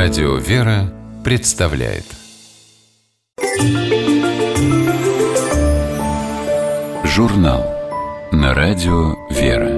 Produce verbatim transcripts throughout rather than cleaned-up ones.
Радио «Вера» представляет журнал на радио «Вера».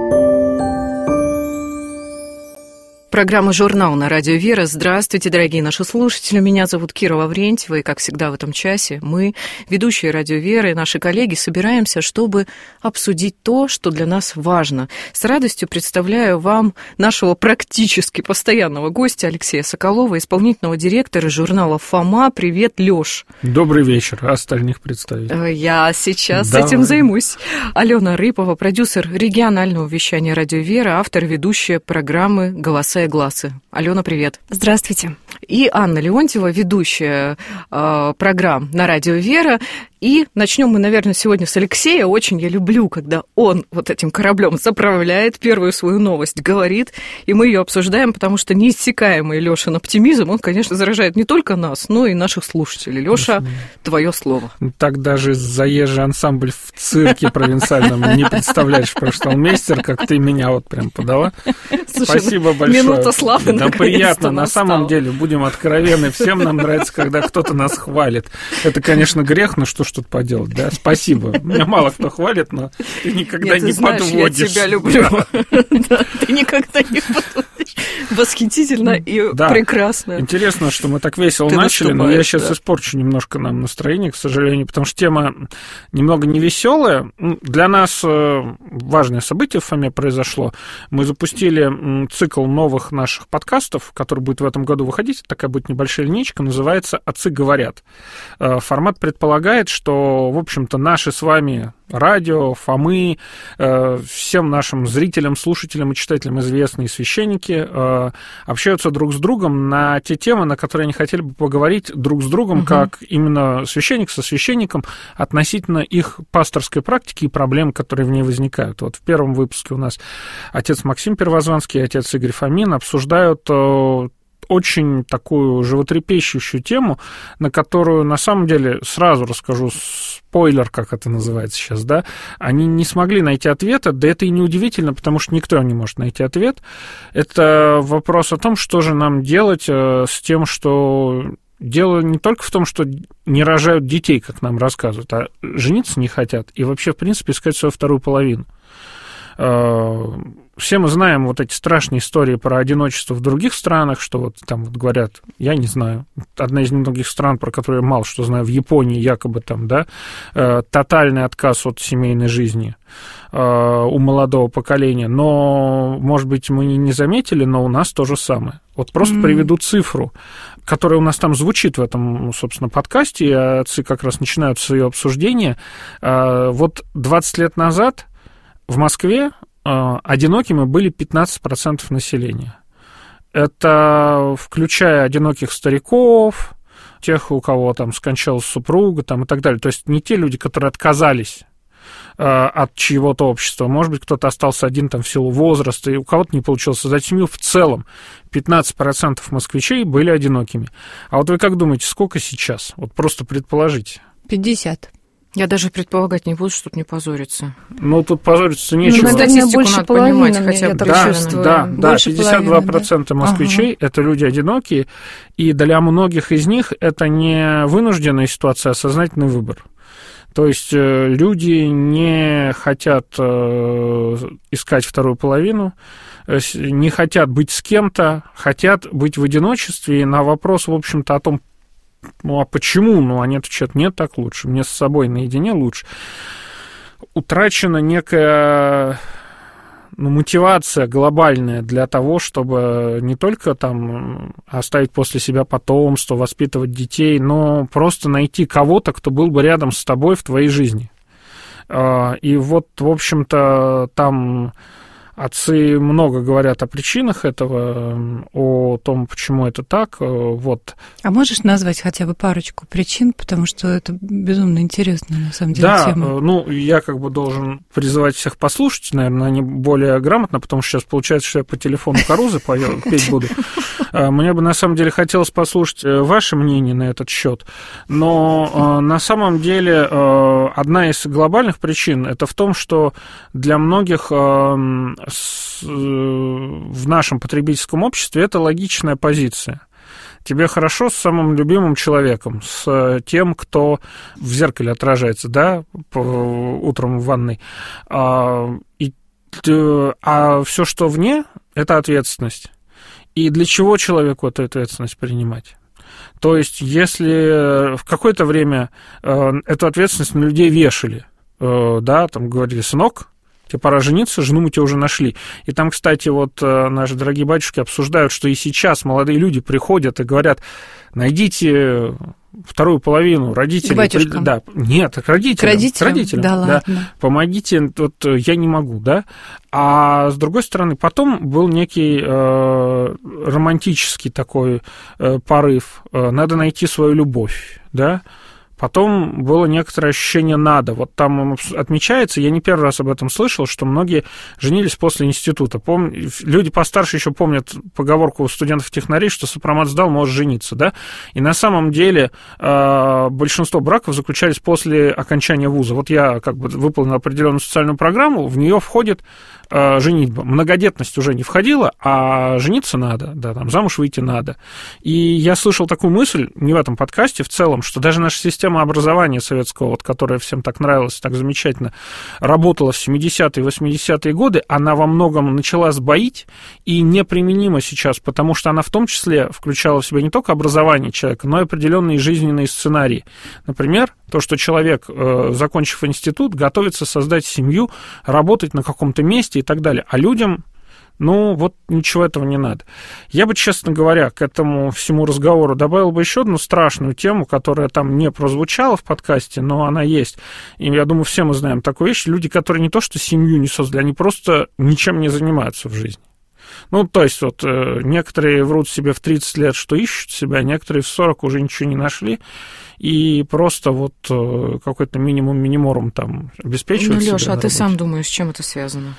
Программа «Журнал» на радио «Вера». Здравствуйте, дорогие наши слушатели. Меня зовут Кира Лаврентьева, и, как всегда, в этом часе мы, ведущие радио «Вера», и наши коллеги собираемся, чтобы обсудить то, что для нас важно. С радостью представляю вам нашего практически постоянного гостя Алексея Соколова, исполнительного директора журнала «Фома». Привет, Лёш. Добрый вечер. Остальных представить. Я сейчас Давай. этим займусь. Алена Рыпова, продюсер регионального вещания радио «Вера», автор и ведущая программы «Голоса и гласы». Алена, привет. Здравствуйте. И Анна Леонтьева, ведущая э, программ на радио «Вера». И начнем мы, наверное, сегодня с Алексея. Очень я люблю, когда он вот этим кораблем заправляет, первую свою новость говорит, и мы ее обсуждаем, потому что неиссякаемый Лёшин оптимизм, он, конечно, заражает не только нас, но и наших слушателей. Лёша, твое слово. Так даже заезжий ансамбль в цирке провинциальном не представляешь, про что он мастер, как ты меня вот прям подала. Слушай, спасибо большое. Минута славы. Да, приятно. На настала. самом деле, будем откровенны, всем нам нравится, когда кто-то нас хвалит. Это, конечно, грех, но что ж тут поделать, да? Спасибо. Меня мало кто хвалит, но ты никогда Нет, ты не знаешь, подводишь. Я тебя люблю. Да, ты никогда не подводишь. Восхитительно и Да. прекрасно. Интересно, что мы так весело Ты начали, но я выступаешь, сейчас да. испорчу немножко нам настроение, к сожалению, потому что тема немного невеселая. Для нас важное событие в Фоме произошло. Мы запустили цикл новых наших подкастов, который будет в этом году выходить. Такая будет небольшая линейка, называется «Отцы говорят». Формат предполагает, что, в общем-то, наши с вами радио, Фомы, всем нашим зрителям, слушателям и читателям известные священники общаются друг с другом на те темы, на которые они хотели бы поговорить друг с другом, угу. как именно священник со священником относительно их пасторской практики и проблем, которые в ней возникают. Вот в первом выпуске у нас отец Максим Первозванский и отец Игорь Фомин обсуждают очень такую животрепещущую тему, на которую, на самом деле, сразу расскажу спойлер, как это называется сейчас, да, они не смогли найти ответа, да это и неудивительно, потому что никто не может найти ответ. Это вопрос о том, что же нам делать с тем, что дело не только в том, что не рожают детей, как нам рассказывают, а жениться не хотят и вообще, в принципе, искать свою вторую половину. Все мы знаем вот эти страшные истории про одиночество в других странах, что вот там вот говорят, я не знаю, одна из немногих стран, про которую я мало что знаю, в Японии якобы там, да, тотальный отказ от семейной жизни у молодого поколения, но, может быть, мы не заметили, но у нас то же самое. Вот просто mm-hmm. приведу цифру, которая у нас там звучит в этом, собственно, подкасте, и отцы как раз начинают свое обсуждение. Вот двадцать лет назад в Москве одинокими были пятнадцать процентов населения. Это включая одиноких стариков, тех, у кого там скончалась супруга там, и так далее. То есть не те люди, которые отказались от чьего-то общества. Может быть, кто-то остался один там в силу возраста, и у кого-то не получилось создать семью. В целом пятнадцать процентов москвичей были одинокими. А вот вы как думаете, сколько сейчас? Вот просто предположите. пятьдесят. Я даже предполагать не буду, чтобы не позориться. Ну, тут позориться нечего. Ну, наверное, больше половины, хотя бы, да, да, да, пятьдесят два процента половины, да? москвичей ага. – это люди одинокие, и для многих из них это не вынужденная ситуация, а сознательный выбор. То есть люди не хотят искать вторую половину, не хотят быть с кем-то, хотят быть в одиночестве, и на вопрос, в общем-то, о том, ну, а почему? Ну, они отвечают, нет, так лучше, мне с собой наедине лучше. Утрачена некая ну, мотивация глобальная для того, чтобы не только там оставить после себя потомство, воспитывать детей, но просто найти кого-то, кто был бы рядом с тобой в твоей жизни. И вот, в общем-то, там отцы много говорят о причинах этого, о том, почему это так. Вот. А можешь назвать хотя бы парочку причин, потому что это безумно интересная, на самом деле, да, тема. Да, ну, я как бы должен призывать всех послушать, наверное, они более грамотно, потому что сейчас получается, что я по телефону Карузы петь буду. Мне бы, на самом деле, хотелось послушать ваше мнение на этот счет, но на самом деле одна из глобальных причин это в том, что для многих в нашем потребительском обществе это логичная позиция. тебе хорошо с самым любимым человеком, с тем, кто в зеркале отражается, да, утром в ванной. И, а все, что вне, это ответственность. И для чего человеку эту ответственность принимать? То есть, если в какое-то время эту ответственность на людей вешали, да, там говорили: сынок, тебе пора жениться, жену мы тебя уже нашли. И там, кстати, вот наши дорогие батюшки обсуждают, что и сейчас молодые люди приходят и говорят: найдите вторую половину, родители... К батюшкам. Да, нет, к родителям. К родителям? К родителям, да, ладно. Да. Помогите, вот я не могу, да. А с другой стороны, потом был некий э, романтический такой э, порыв. Надо найти свою любовь, да. Потом было некоторое ощущение «надо». Вот там отмечается, я не первый раз об этом слышал, что многие женились после института. Пом... Люди постарше еще помнят поговорку студентов-технарей, что сопромат сдал, можешь жениться, да? И на самом деле э, большинство браков заключались после окончания вуза. Вот я как бы выполнил определенную социальную программу, в нее входит э, женитьба. Многодетность уже не входила, а жениться надо, да, там замуж выйти надо. И я слышал такую мысль, не в этом подкасте, в целом, что даже наша система образования советского, вот, которая всем так нравилась, так замечательно работала в семидесятые и восьмидесятые годы, она во многом начала сбоить и неприменима сейчас, потому что она в том числе включала в себя не только образование человека, но и определенные жизненные сценарии. Например, то, что человек, закончив институт, готовится создать семью, работать на каком-то месте и так далее. А людям... Ну, вот ничего этого не надо. Я бы, честно говоря, к этому всему разговору добавил бы еще одну страшную тему, которая там не прозвучала в подкасте, но она есть. И я думаю, все мы знаем такую вещь. Люди, которые не то что семью не создали, они просто ничем не занимаются в жизни. Ну, то есть, вот некоторые врут себе в тридцать лет, что ищут себя, некоторые в сорок уже ничего не нашли, и просто вот какой-то минимум-миниморум там обеспечивают себя. Ну, Лёша, а ты работе. сам думаешь, с чем это связано?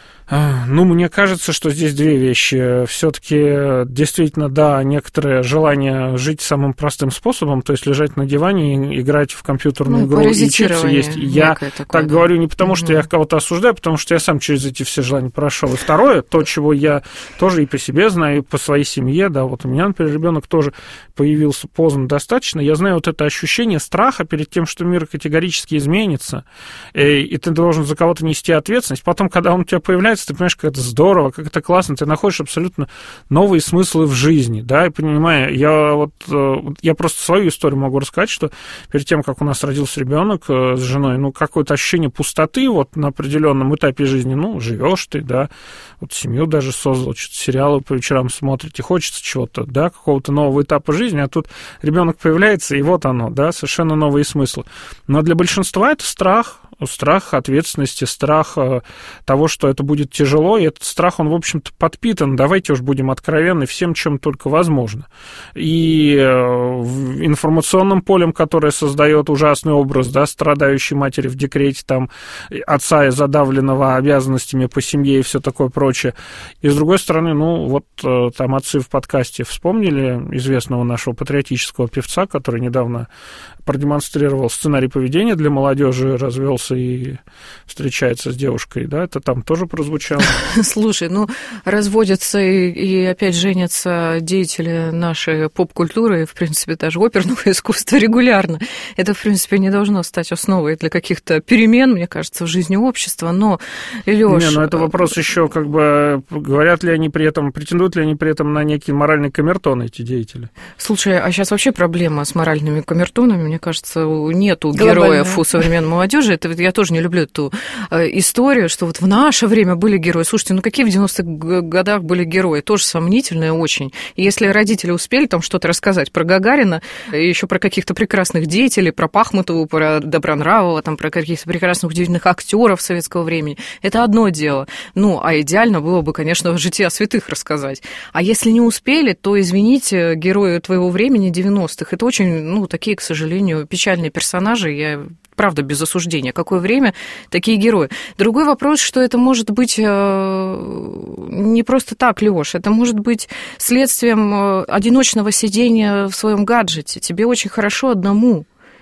Ну, мне кажется, что здесь две вещи. Все-таки действительно, да, некоторое желание жить самым простым способом, то есть лежать на диване и играть в компьютерную ну, игру и чипсы есть. Я такое, так да. говорю не потому, что угу. я кого-то осуждаю, потому что я сам через эти все желания прошел. И второе, то, чего я тоже и по себе знаю, и по своей семье, да, вот у меня, например, ребенок тоже появился поздно достаточно. Я знаю вот это ощущение страха перед тем, что мир категорически изменится, и ты должен за кого-то нести ответственность. Потом, когда он у тебя появляется, ты понимаешь, как это здорово, как это классно, ты находишь абсолютно новые смыслы в жизни, да, и понимаю, я вот, я просто свою историю могу рассказать, что перед тем, как у нас родился ребенок с женой, ну, какое-то ощущение пустоты вот на определенном этапе жизни, ну, живешь ты, да, вот семью даже создал, что-то сериалы по вечерам смотрите, хочется чего-то, да, какого-то нового этапа жизни, а тут ребенок появляется, и вот оно, да, совершенно новые смыслы. Но для большинства это страх, страх ответственности, страх того, что это будет тяжело, и этот страх, он, в общем-то, подпитан, давайте уж будем откровенны, всем, чем только возможно. И информационным полем, которое создает ужасный образ, да, страдающей матери в декрете, там, отца, задавленного обязанностями по семье и все такое прочее. И, с другой стороны, ну, вот там отцы в подкасте вспомнили известного нашего патриотического певца, который недавно продемонстрировал сценарий поведения для молодежи, развелся и встречается с девушкой, да, это там тоже прозвучало. Слушай, ну, разводятся и, и опять женятся деятели нашей поп-культуры, в принципе, даже оперного искусства регулярно. Это, в принципе, не должно стать основой для каких-то перемен, мне кажется, в жизни общества, но, Лёш... Не, ну, это вопрос еще, как бы, говорят ли они при этом, претендуют ли они при этом на некий моральный камертон, эти деятели? Слушай, а сейчас вообще проблема с моральными камертонами, мне кажется, нету Глобальная. Героев у современной молодежи. Это я тоже не люблю эту историю, что вот в наше время были герои. Слушайте, ну какие в девяностых годах были герои? Тоже сомнительные очень. И если родители успели там что-то рассказать про Гагарина, и еще про каких-то прекрасных деятелей, про Пахмутову, про Добронравова, там, про каких-то прекрасных, удивительных актеров советского времени, это одно дело. Ну, а идеально было бы, конечно, жития святых рассказать. А если не успели, то, извините, герои твоего времени девяностых, это очень, ну, такие, к сожалению, печальные персонажи. Я, правда, без осуждения. Какое время такие герои? Другой вопрос, что это может быть не просто так, Лёш, это может быть следствием одиночного сидения в своем гаджете. Тебе очень хорошо одному.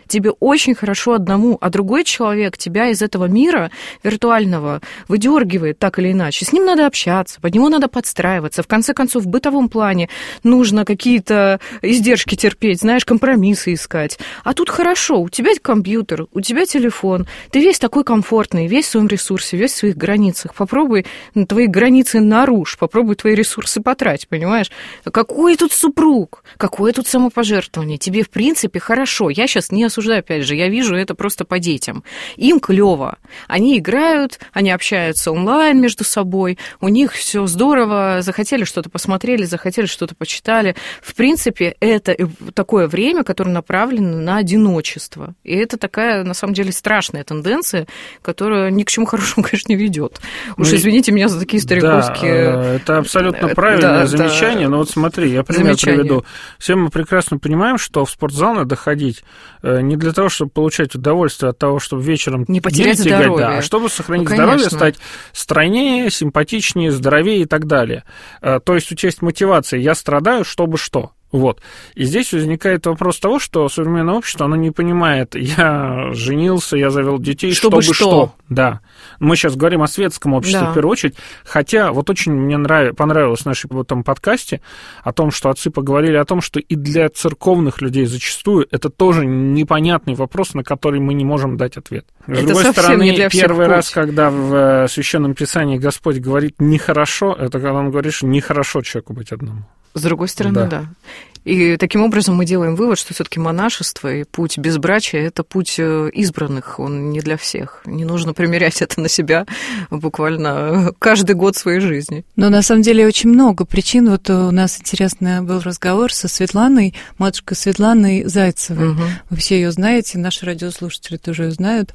тебе очень хорошо одному, а другой человек тебя из этого мира виртуального выдергивает так или иначе. С ним надо общаться, под него надо подстраиваться. В конце концов, в бытовом плане нужно какие-то издержки терпеть, знаешь, компромиссы искать. А тут хорошо, у тебя компьютер, у тебя телефон, ты весь такой комфортный, весь в своем ресурсе, весь в своих границах. Попробуй твои границы нарушь, попробуй твои ресурсы потратить, понимаешь? Какой тут супруг, какое тут самопожертвование? Тебе, в принципе, хорошо. Я сейчас не осуждаю, опять же, я вижу это просто по детям. Им клево. Они играют, они общаются онлайн между собой, у них все здорово, захотели что-то посмотрели, захотели что-то почитали. В принципе, это такое время, которое направлено на одиночество. И это такая, на самом деле, страшная тенденция, которая ни к чему хорошему, конечно, не ведет. Уж ну, извините меня за такие стариковские... Да, это абсолютно правильное да, замечание, да. Но вот смотри, я пример замечание. приведу. Все мы прекрасно понимаем, что в спортзал надо ходить не для того, чтобы получать удовольствие от того, чтобы вечером не потерять тягать, здоровье, да, а чтобы сохранить ну, здоровье, стать стройнее, симпатичнее, здоровее и так далее. То есть у тебя есть мотивация «я страдаю, чтобы что». Вот. И здесь возникает вопрос того, что современное общество, оно не понимает, я женился, я завел детей, чтобы, чтобы что. что. Да. Мы сейчас говорим о светском обществе да. в первую очередь, хотя вот очень мне нрав... понравилось в нашем в этом подкасте о том, что отцы поговорили о том, что и для церковных людей зачастую это тоже непонятный вопрос, на который мы не можем дать ответ. С это другой стороны, не для первый всех раз, путь. когда в Священном Писании Господь говорит «нехорошо», это когда Он говорит, что нехорошо человеку быть одному. С другой стороны, да. да. И таким образом мы делаем вывод, что все-таки монашество и путь безбрачия – это путь избранных, он не для всех. Не нужно примерять это на себя буквально каждый год своей жизни. Но на самом деле очень много причин. Вот у нас интересный был разговор со Светланой, матушкой Светланой Зайцевой. Угу. Вы все ее знаете, наши радиослушатели тоже ее знают.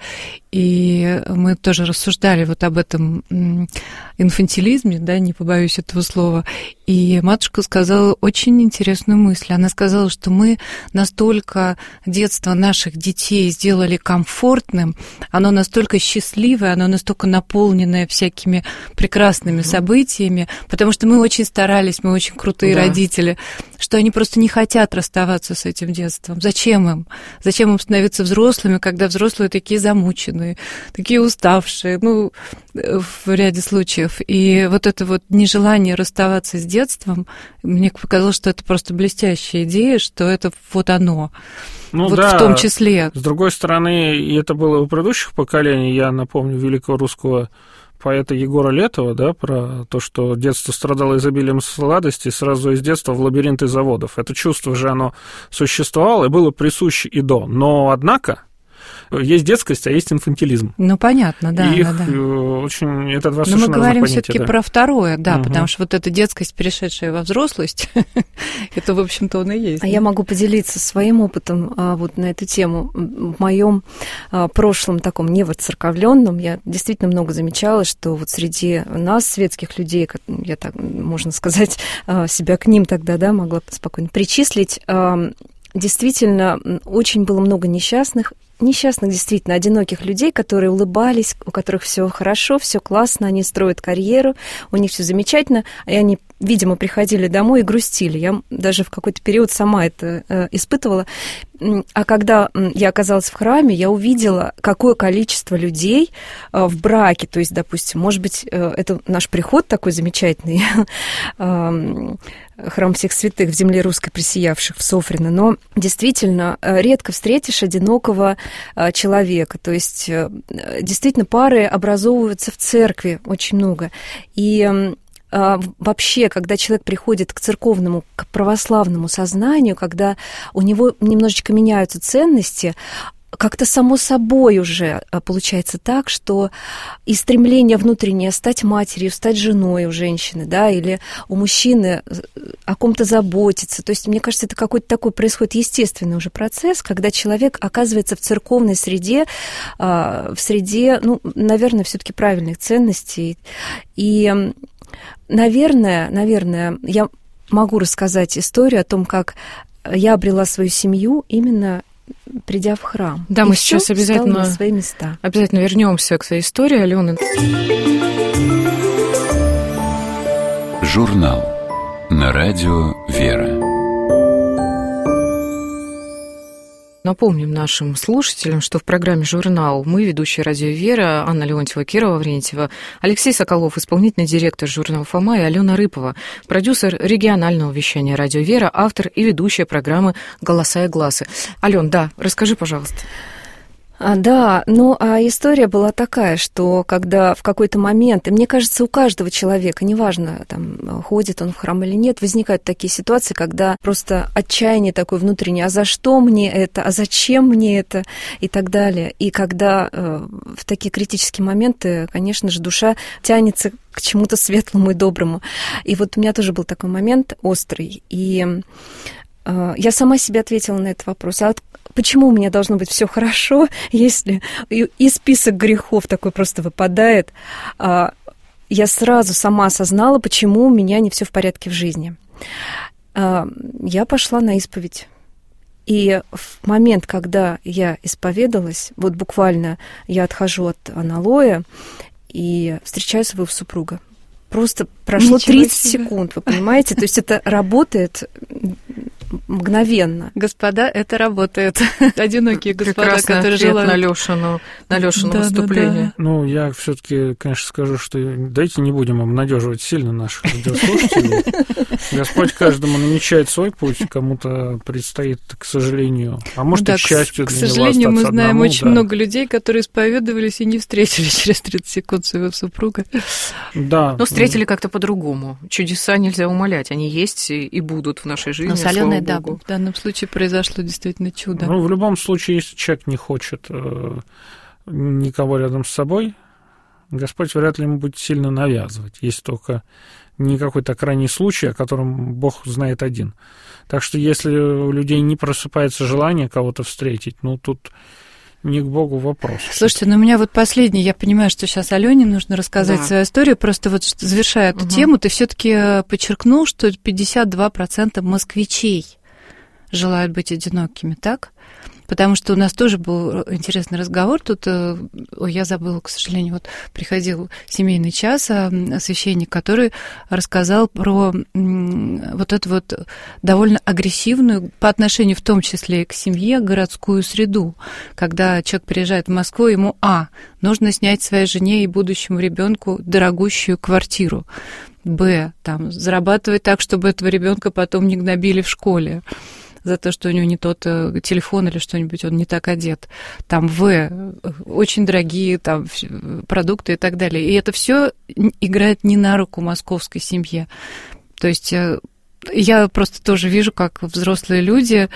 И мы тоже рассуждали вот об этом инфантилизме, да, не побоюсь этого слова. И матушка сказала очень интересную мысль. Она сказала, что мы настолько детство наших детей сделали комфортным, оно настолько счастливое, оно настолько наполненное всякими прекрасными mm-hmm. событиями, потому что мы очень старались, мы очень крутые да. родители, что они просто не хотят расставаться с этим детством. Зачем им? Зачем им становиться взрослыми, когда взрослые такие замученные, такие уставшие, ну, в ряде случаев. И вот это вот нежелание расставаться с детством, мне показалось, что это просто блестящая идея, что это вот оно, ну, вот да, в том числе. С другой стороны, и это было у предыдущих поколений, я напомню великого русского поэта Егора Летова, да, про то, что детство страдало изобилием сладостей, сразу из детства в лабиринты заводов. Это чувство же, оно существовало и было присуще и до. Но, однако, есть детскость, а есть инфантилизм. Ну, понятно, да. И их да, да. очень... Это два совершенно разных понятия. Но мы говорим все-таки да. про второе, да, угу. потому что вот эта детскость, перешедшая во взрослость, это, в общем-то, он и есть. А я могу поделиться своим опытом вот на эту тему. В моем прошлом таком невоцерковленном я действительно много замечала, что вот среди нас, светских людей, я так, можно сказать, себя к ним тогда, да, могла спокойно причислить, действительно очень было много несчастных, несчастных, действительно, одиноких людей, которые улыбались, у которых все хорошо, все классно, они строят карьеру, у них все замечательно, и они, видимо, приходили домой и грустили. Я даже в какой-то период сама это э, испытывала. А когда я оказалась в храме, я увидела, какое количество людей э, в браке, то есть, допустим, может быть, э, это наш приход такой замечательный, храм всех святых в земле русской присиявших в Софрино, но действительно редко встретишь одинокого человека. То есть действительно пары образовываются в церкви очень много. И вообще, когда человек приходит к церковному, к православному сознанию, когда у него немножечко меняются ценности, как-то само собой уже получается так, что и стремление внутреннее стать матерью, стать женой у женщины, да, или у мужчины о ком-то заботиться. То есть, мне кажется, это какой-то такой происходит естественный уже процесс, когда человек оказывается в церковной среде, в среде, ну, наверное, все-таки правильных ценностей. И, наверное, наверное, я могу рассказать историю о том, как я обрела свою семью именно придя в храм. Да, и мы сейчас обязательно, на свои места. обязательно вернемся к своей истории, Алены. Журнал на радио «Вера». Напомним нашим слушателям, что в программе «Журнал» мы, ведущая радио «Вера», Анна Леонтьева, Кира Лаврентьева, Алексей Соколов, исполнительный директор журнала «Фома», и Алена Рыпова, продюсер регионального вещания радио «Вера», автор и ведущая программы «Голоса и глазы». Ален, да, расскажи, пожалуйста. А, да, ну а история была такая, что когда в какой-то момент, и мне кажется, у каждого человека, неважно, там, ходит он в храм или нет, возникают такие ситуации, когда просто отчаяние такое внутреннее, а за что мне это, а зачем мне это, и так далее. И когда э, в такие критические моменты, конечно же, душа тянется к чему-то светлому и доброму. И вот у меня тоже был такой момент острый, и э, я сама себе ответила на этот вопрос, а почему у меня должно быть все хорошо, если и список грехов такой просто выпадает? Я сразу сама осознала, почему у меня не все в порядке в жизни. Я пошла на исповедь. И в момент, когда я исповедалась, вот буквально я отхожу от аналоя и встречаю своего супруга. Просто прошло Ничего тридцать себе. Секунд, вы понимаете? То есть это работает мгновенно. Господа, это работает. Одинокие господа, прекрасный которые ответ желают... на Лёшину, на Лёшину да, выступление. Да, да. Ну, я все-таки, конечно, скажу, что давайте не будем обнадеживать сильно наших радиослушателей. Господь каждому намечает свой путь, кому-то предстоит, к сожалению, а может, ну, да, и к счастью, к, для к сожалению, него мы знаем одному, очень да. много людей, которые исповедовались и не встретили через тридцать секунд своего супруга. Да. Но встретили как-то по-другому. Чудеса нельзя умалять, они есть и будут в нашей жизни. Но с Аленой, да, в данном случае произошло действительно чудо. Ну, в любом случае, если человек не хочет э, никого рядом с собой, Господь вряд ли ему будет сильно навязывать, есть только не какой-то крайний случай, о котором Бог знает один. Так что если у людей не просыпается желание кого-то встретить, ну, тут не к Богу вопрос. Слушайте, ну у меня вот последний, я понимаю, что сейчас Алене нужно рассказать да. свою историю, просто вот завершая эту угу. тему, ты все-таки подчеркнул, что пятьдесят два процента москвичей желают быть одинокими, так? Потому что у нас тоже был интересный разговор тут, ой, я забыла, к сожалению, вот приходил семейный час, священник, который рассказал про вот эту вот довольно агрессивную, по отношению в том числе и к семье, городскую среду, когда человек приезжает в Москву, ему, а, нужно снять своей жене и будущему ребенку дорогущую квартиру, б, там, зарабатывать так, чтобы этого ребенка потом не гнобили в школе за то, что у него не тот телефон или что-нибудь, он не так одет. Там В, очень дорогие там продукты и так далее. И это все играет не на руку московской семье. То есть я просто тоже вижу, как взрослые люди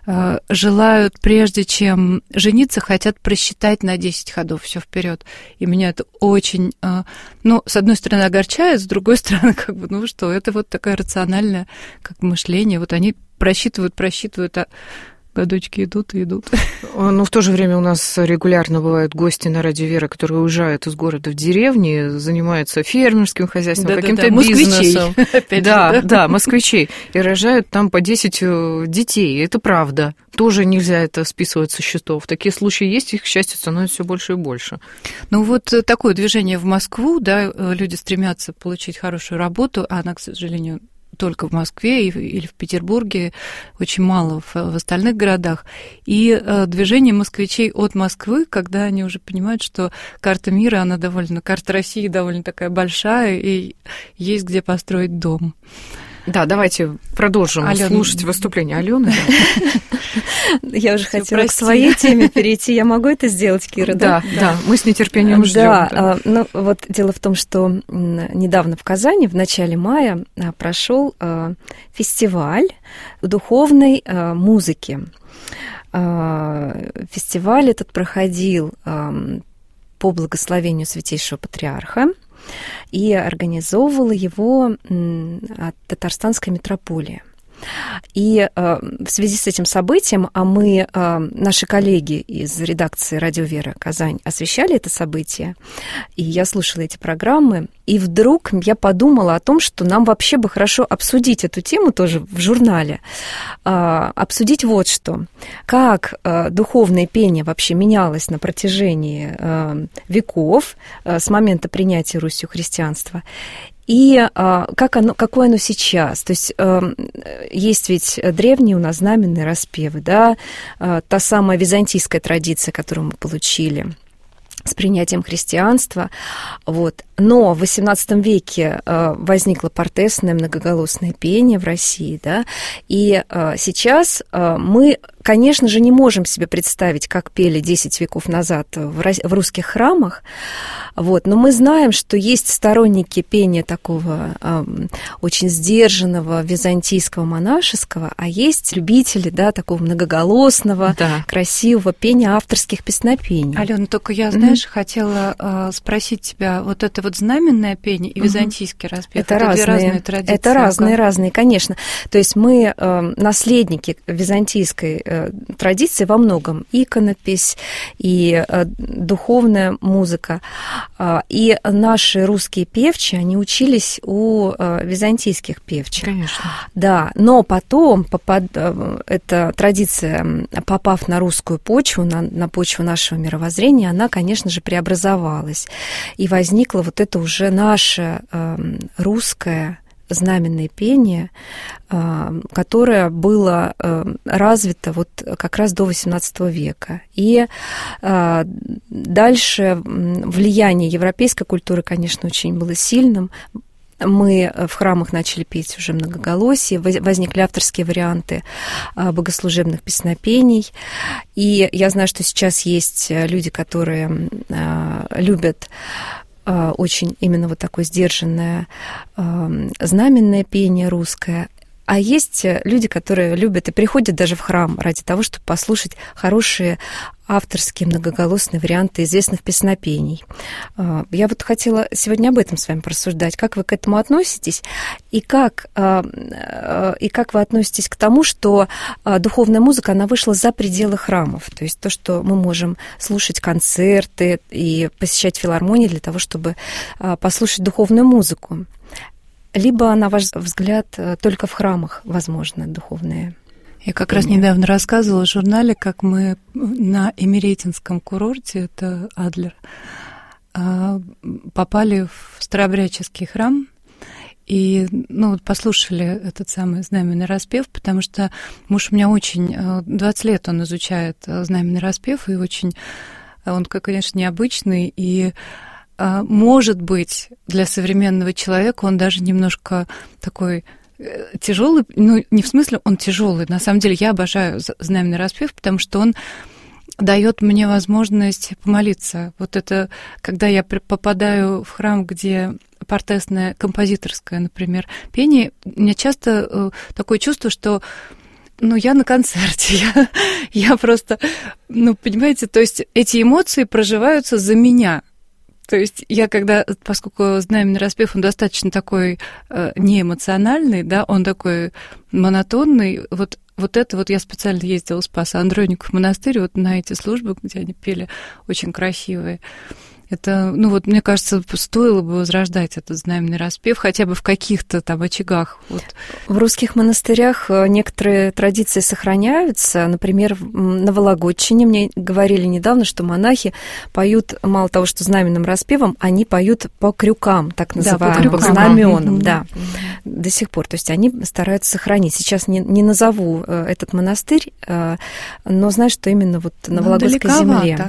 желают, прежде чем жениться, хотят просчитать на десять ходов все вперед. И меня это очень, ну, с одной стороны, огорчает, с другой стороны, как бы, ну что, это вот такое рациональное как мышление. Вот они просчитывают, просчитывают, а годочки идут и идут. Но в то же время у нас регулярно бывают гости на радио «Вера», которые уезжают из города в деревни, занимаются фермерским хозяйством, да, каким-то да, да. бизнесом. Опять да, же, да, да, москвичей. И рожают там по десять детей. Это правда. Тоже нельзя это списывать со счетов. Такие случаи есть, их, к счастью, становится все больше и больше. Ну вот такое движение в Москву, да, люди стремятся получить хорошую работу, а она, к сожалению, только в Москве или в Петербурге, очень мало в, в остальных городах. И э, движение москвичей от Москвы, когда они уже понимают, что карта мира, она довольно, карта России довольно такая большая, и есть где построить дом. Да, давайте продолжим Алена. слушать выступление Алены. Я уже хотела к своей теме перейти. Я могу это сделать, Кира? Да, да, мы с нетерпением ждем. Да, ну вот дело в том, что недавно в Казани, в начале мая, прошел фестиваль духовной музыки. Фестиваль этот проходил по благословению Святейшего Патриарха, и организовывала его Татарстанская митрополия. И э, в связи с этим событием, а мы, э, наши коллеги из редакции «Радио Вера» Казань освещали это событие, и я слушала эти программы, и вдруг я подумала о том, что нам вообще бы хорошо обсудить эту тему тоже в журнале, э, обсудить вот что, как э, духовное пение вообще менялось на протяжении э, веков э, с момента принятия Русью христианства, и как оно, какое оно сейчас. То есть есть ведь древние у нас знаменные распевы, да, та самая византийская традиция, которую мы получили с принятием христианства. Вот. Но в восемнадцатом веке возникло партесное многоголосное пение в России, да, и сейчас мы, конечно же, не можем себе представить, как пели десять веков назад в русских храмах, вот, но мы знаем, что есть сторонники пения такого э, очень сдержанного византийского монашеского, а есть любители, да, такого многоголосного, да, красивого пения авторских песнопений. Алена, только я, знаешь, mm-hmm. хотела э, спросить тебя, вот это вот знаменное пение и византийский mm-hmm. распев, это, это разные, две разные традиции? Это разные, разные, конечно. То есть мы э, наследники византийской э, традиции во многом. Иконопись и э, духовная музыка. И наши русские певчи, они учились у византийских певчих. Конечно. Да, но потом попад... эта традиция, попав на русскую почву, на, на почву нашего мировоззрения, она, конечно же, преобразовалась. И возникло вот это уже наше э, русское знаменное пение, которое было развито вот как раз до восемнадцатого века. И дальше влияние европейской культуры, конечно, очень было сильным. Мы в храмах начали петь уже многоголосие, возникли авторские варианты богослужебных песнопений. И я знаю, что сейчас есть люди, которые любят очень именно вот такое сдержанное знаменное пение русское. А есть люди, которые любят и приходят даже в храм ради того, чтобы послушать хорошие авторские многоголосные варианты известных песнопений. Я вот хотела сегодня об этом с вами порассуждать. Как вы к этому относитесь? И как, и как вы относитесь к тому, что духовная музыка, она вышла за пределы храмов? То есть то, что мы можем слушать концерты и посещать филармонии для того, чтобы послушать духовную музыку. Либо, на ваш взгляд, только в храмах возможно духовное? Я как раз недавно рассказывала в журнале, как мы на Эмеретинском курорте, это Адлер, попали в старообрядческий храм и ну, послушали этот самый знаменный распев, потому что муж у меня очень, двадцать лет он изучает знаменный распев, и очень, он, конечно, необычный, и может быть, для современного человека он даже немножко такой тяжелый, ну, не в смысле он тяжелый, на самом деле я обожаю знаменный распев, потому что он дает мне возможность помолиться. Вот это, когда я попадаю в храм, где партесное, композиторское, например, пение, у меня часто такое чувство, что ну, я на концерте, я, я просто, ну, понимаете, то есть эти эмоции проживаются за меня. То есть я когда, поскольку знаменный распев, он достаточно такой э, неэмоциональный, да, он такой монотонный, вот, вот это вот я специально ездила в Спасо-Андроников монастырь, вот на эти службы, где они пели, очень красивые. Это, ну вот, мне кажется, стоило бы возрождать этот знаменный распев хотя бы в каких-то там очагах. Вот. В русских монастырях некоторые традиции сохраняются. Например, на Вологодчине мне говорили недавно, что монахи поют, мало того, что знаменным распевом, они поют по крюкам, так называемым, да, по знаменам, да, до сих пор. То есть они стараются сохранить. Сейчас не, не назову этот монастырь, но знаю, что именно вот на ну, Вологодской земле.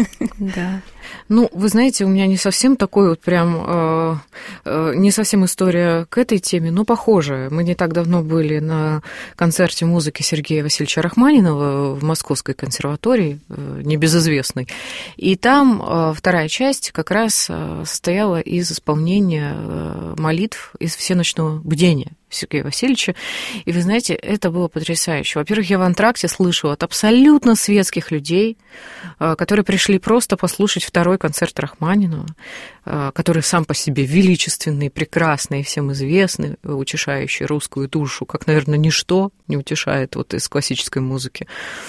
Да. Ну, вы знаете, у меня не совсем такой вот прям, э, э, не совсем история к этой теме, но похожая. Мы не так давно были на концерте музыки Сергея Васильевича Рахманинова в Московской консерватории, э, небезызвестной. И там э, вторая часть как раз э, состояла из исполнения э, молитв из всеночного бдения Сергея Васильевича. И вы знаете, это было потрясающе. Во-первых, я в антракте слышу от абсолютно светских людей, которые пришли просто послушать второй концерт Рахманинова, который сам по себе величественный, прекрасный, всем известный, утешающий русскую душу, как, наверное, ничто не утешает вот из классической музыки.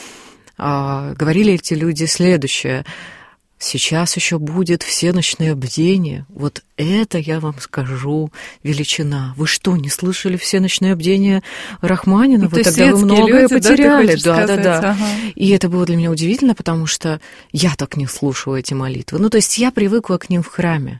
Говорили эти люди следующее: сейчас еще будет всеночное бдение. Вот это, я вам скажу, величина. Вы что, не слышали всеночное бдение Рахманинова? Ну, тогда вы многое люди, потеряли. Да, да, да, да. Ага. И это было для меня удивительно, потому что я так не слушала эти молитвы. Ну, то есть я привыкла к ним в храме.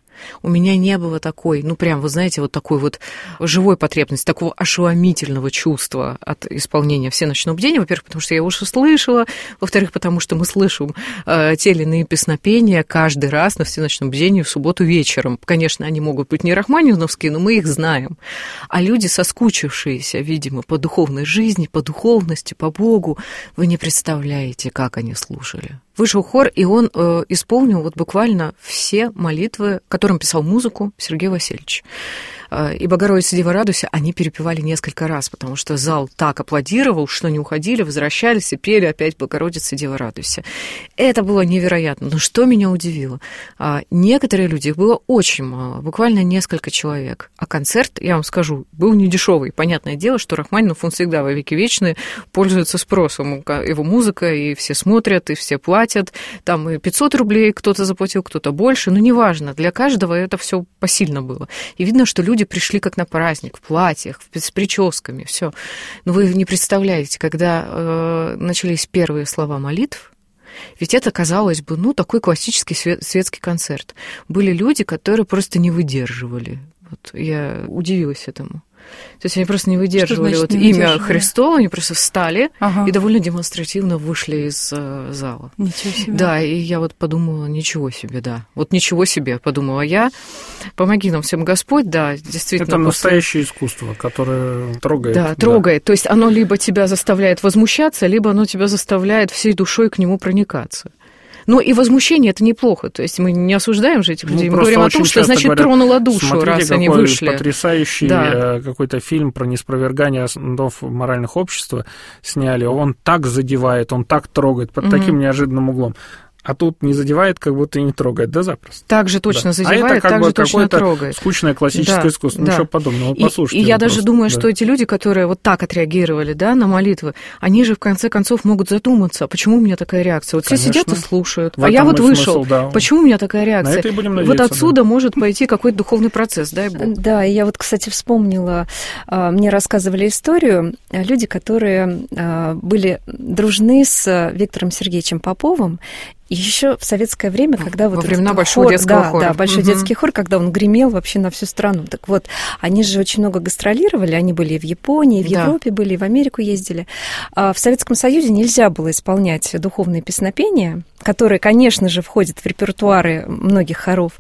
У меня не было такой, ну, прям, вы знаете, вот такой вот живой потребности, такого ошеломительного чувства от исполнения «Всеночного бдения». Во-первых, потому что я уже слышала, во-вторых, потому что мы слышим э, те или иные песнопения каждый раз на «Всеночном бдении» в субботу вечером. Конечно, они могут быть не рахманиновские, но мы их знаем. А люди, соскучившиеся, видимо, по духовной жизни, по духовности, по Богу, вы не представляете, как они слушали. Вышел хор, и он э, исполнил вот буквально все молитвы, которым писал музыку Сергей Васильевич. Э, и «Богородица, Дева, радуйся» они перепевали несколько раз, потому что зал так аплодировал, что не уходили, возвращались и пели опять «Богородица, Дева, радуйся». Это было невероятно. Но что меня удивило? Э, некоторые люди, их было очень мало, буквально несколько человек. А концерт, я вам скажу, был недешевый. Понятное дело, что Рахманинов, он всегда во веки вечные пользуется спросом. Его музыка, и все смотрят, и все платят. Там и пятьсот рублей кто-то заплатил, кто-то больше, но неважно, для каждого это все посильно было. И видно, что люди пришли как на праздник, в платьях, с прическами, все. Но вы не представляете, когда э, начались первые слова молитв, ведь это, казалось бы, ну, такой классический светский концерт. Были люди, которые просто не выдерживали. Вот я удивилась этому. То есть они просто не выдерживали вот не имя Христово, они просто встали ага. и довольно демонстративно вышли из uh, зала. Ничего себе. Да, и я вот подумала, ничего себе, да. Вот ничего себе, подумала я. Помоги нам всем Господь, да, действительно. Это после... настоящее искусство, которое трогает. Да, трогает. Да. То есть оно либо тебя заставляет возмущаться, либо оно тебя заставляет всей душой к нему проникаться. Но и возмущение – это неплохо. То есть мы не осуждаем же этих людей. Ну, мы говорим о том, что, значит, говорят, тронула душу, раз они вышли. Потрясающий да. какой-то фильм про неспровергание основ моральных общества сняли. Он так задевает, он так трогает под угу. таким неожиданным углом. А тут не задевает, как будто и не трогает, да, запросто? Так же точно да. задевает, а это как так бы же точно трогает. Скучное классическое да, искусство, да. ничего подобного. Послушайте. И, и я просто, даже думаю, да. что эти люди, которые вот так отреагировали, да, на молитвы, они же в конце концов могут задуматься, почему у меня такая реакция. Вот Конечно. Все сидят и слушают, в а я вот вышел, смысл, да. почему у меня такая реакция? На это и будем надеяться, вот отсюда да. может пойти какой-то духовный процесс, дай Бог. Да, и я вот, кстати, вспомнила, мне рассказывали историю, люди, которые были дружны с Виктором Сергеевичем Поповым. Еще в советское время, когда Во вот... времена Большого хор, детского да, хора. Да, Большой угу. детский хор, когда он гремел вообще на всю страну. Так вот, они же очень много гастролировали, они были и в Японии, и в да. Европе были, и в Америку ездили. А в Советском Союзе нельзя было исполнять духовные песнопения, которые, конечно же, входят в репертуары многих хоров.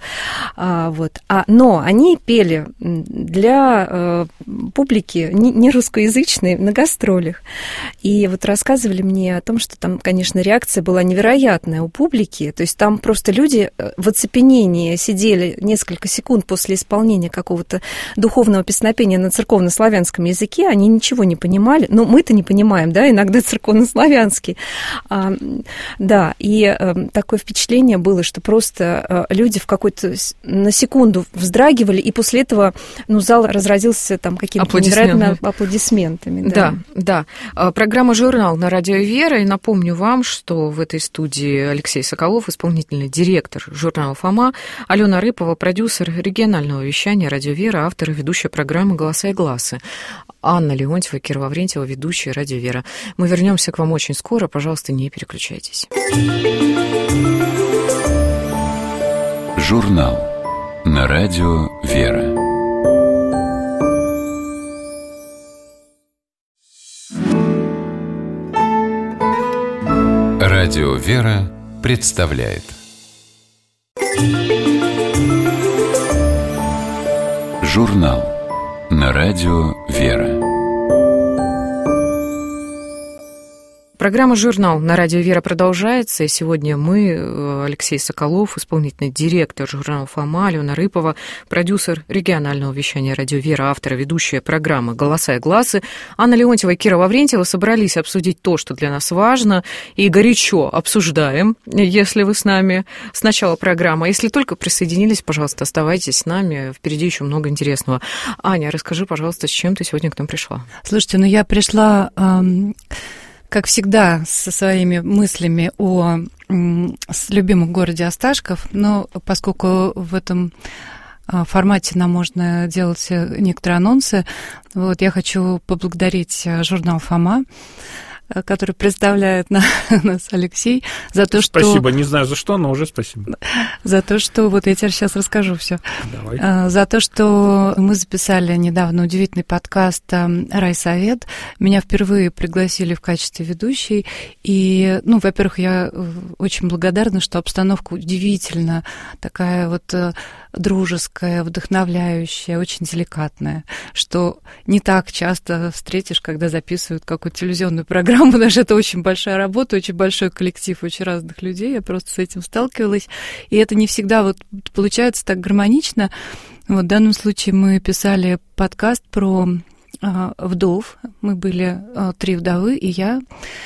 А, вот. а, но они пели для э, публики не, не русскоязычной на гастролях. И вот рассказывали мне о том, что там, конечно, реакция была невероятная у публики, то есть там просто люди в оцепенении сидели несколько секунд после исполнения какого-то духовного песнопения на церковнославянском языке, они ничего не понимали, но мы-то не понимаем, да, иногда церковнославянский, а, да, и а, такое впечатление было, что просто а, люди в какой-то на секунду вздрагивали, и после этого, ну, зал разразился там какими-то невероятными аплодисментами. Да, да, да. Программа «Журнал» на радио «Вера», и напомню вам, что в этой студии Алексей Алексей Соколов, исполнительный директор журнала «Фома», Алена Рыпова, продюсер регионального вещания «Радио Вера», автор и ведущая программы «Голоса и гласы», Анна Леонтьева, Кира Лаврентьева, ведущая «Радио Вера». Мы вернемся к вам очень скоро, пожалуйста, не переключайтесь. Журнал на радио «Вера». Радио «Вера» представляет Журнал на радио «Вера». Программа «Журнал» на радио «Вера» продолжается, и сегодня мы, Алексей Соколов, исполнительный директор журнала «Фома», Алена Рыпова, продюсер регионального вещания «Радио Вера», автор и ведущая программы «Голоса и гласы», Анна Леонтьева и Кира Лаврентьева собрались обсудить то, что для нас важно, и горячо обсуждаем, если вы с нами с начала программы. Если только присоединились, пожалуйста, оставайтесь с нами, впереди еще много интересного. Аня, расскажи, пожалуйста, с чем ты сегодня к нам пришла? Слушайте, ну я пришла... Эм... как всегда, со своими мыслями о с любимом городе Осташков, но поскольку в этом формате нам можно делать некоторые анонсы, вот, я хочу поблагодарить журнал «Фома» который представляет на, нас Алексей, за то, спасибо. что... Спасибо, не знаю за что, но уже спасибо. За то, что... Вот я тебе сейчас расскажу все. Давай. За то, что мы записали недавно удивительный подкаст «Райсовет». Меня впервые пригласили в качестве ведущей. И, ну, во-первых, я очень благодарна, что обстановка удивительно такая вот дружеская, вдохновляющая, очень деликатная, что не так часто встретишь, когда записывают какую-то телевизионную программу, даже это очень большая работа, очень большой коллектив очень разных людей, я просто с этим сталкивалась, и это не всегда вот получается так гармонично. Вот в данном случае мы писали подкаст про а, вдов, мы были а, три вдовы, и я,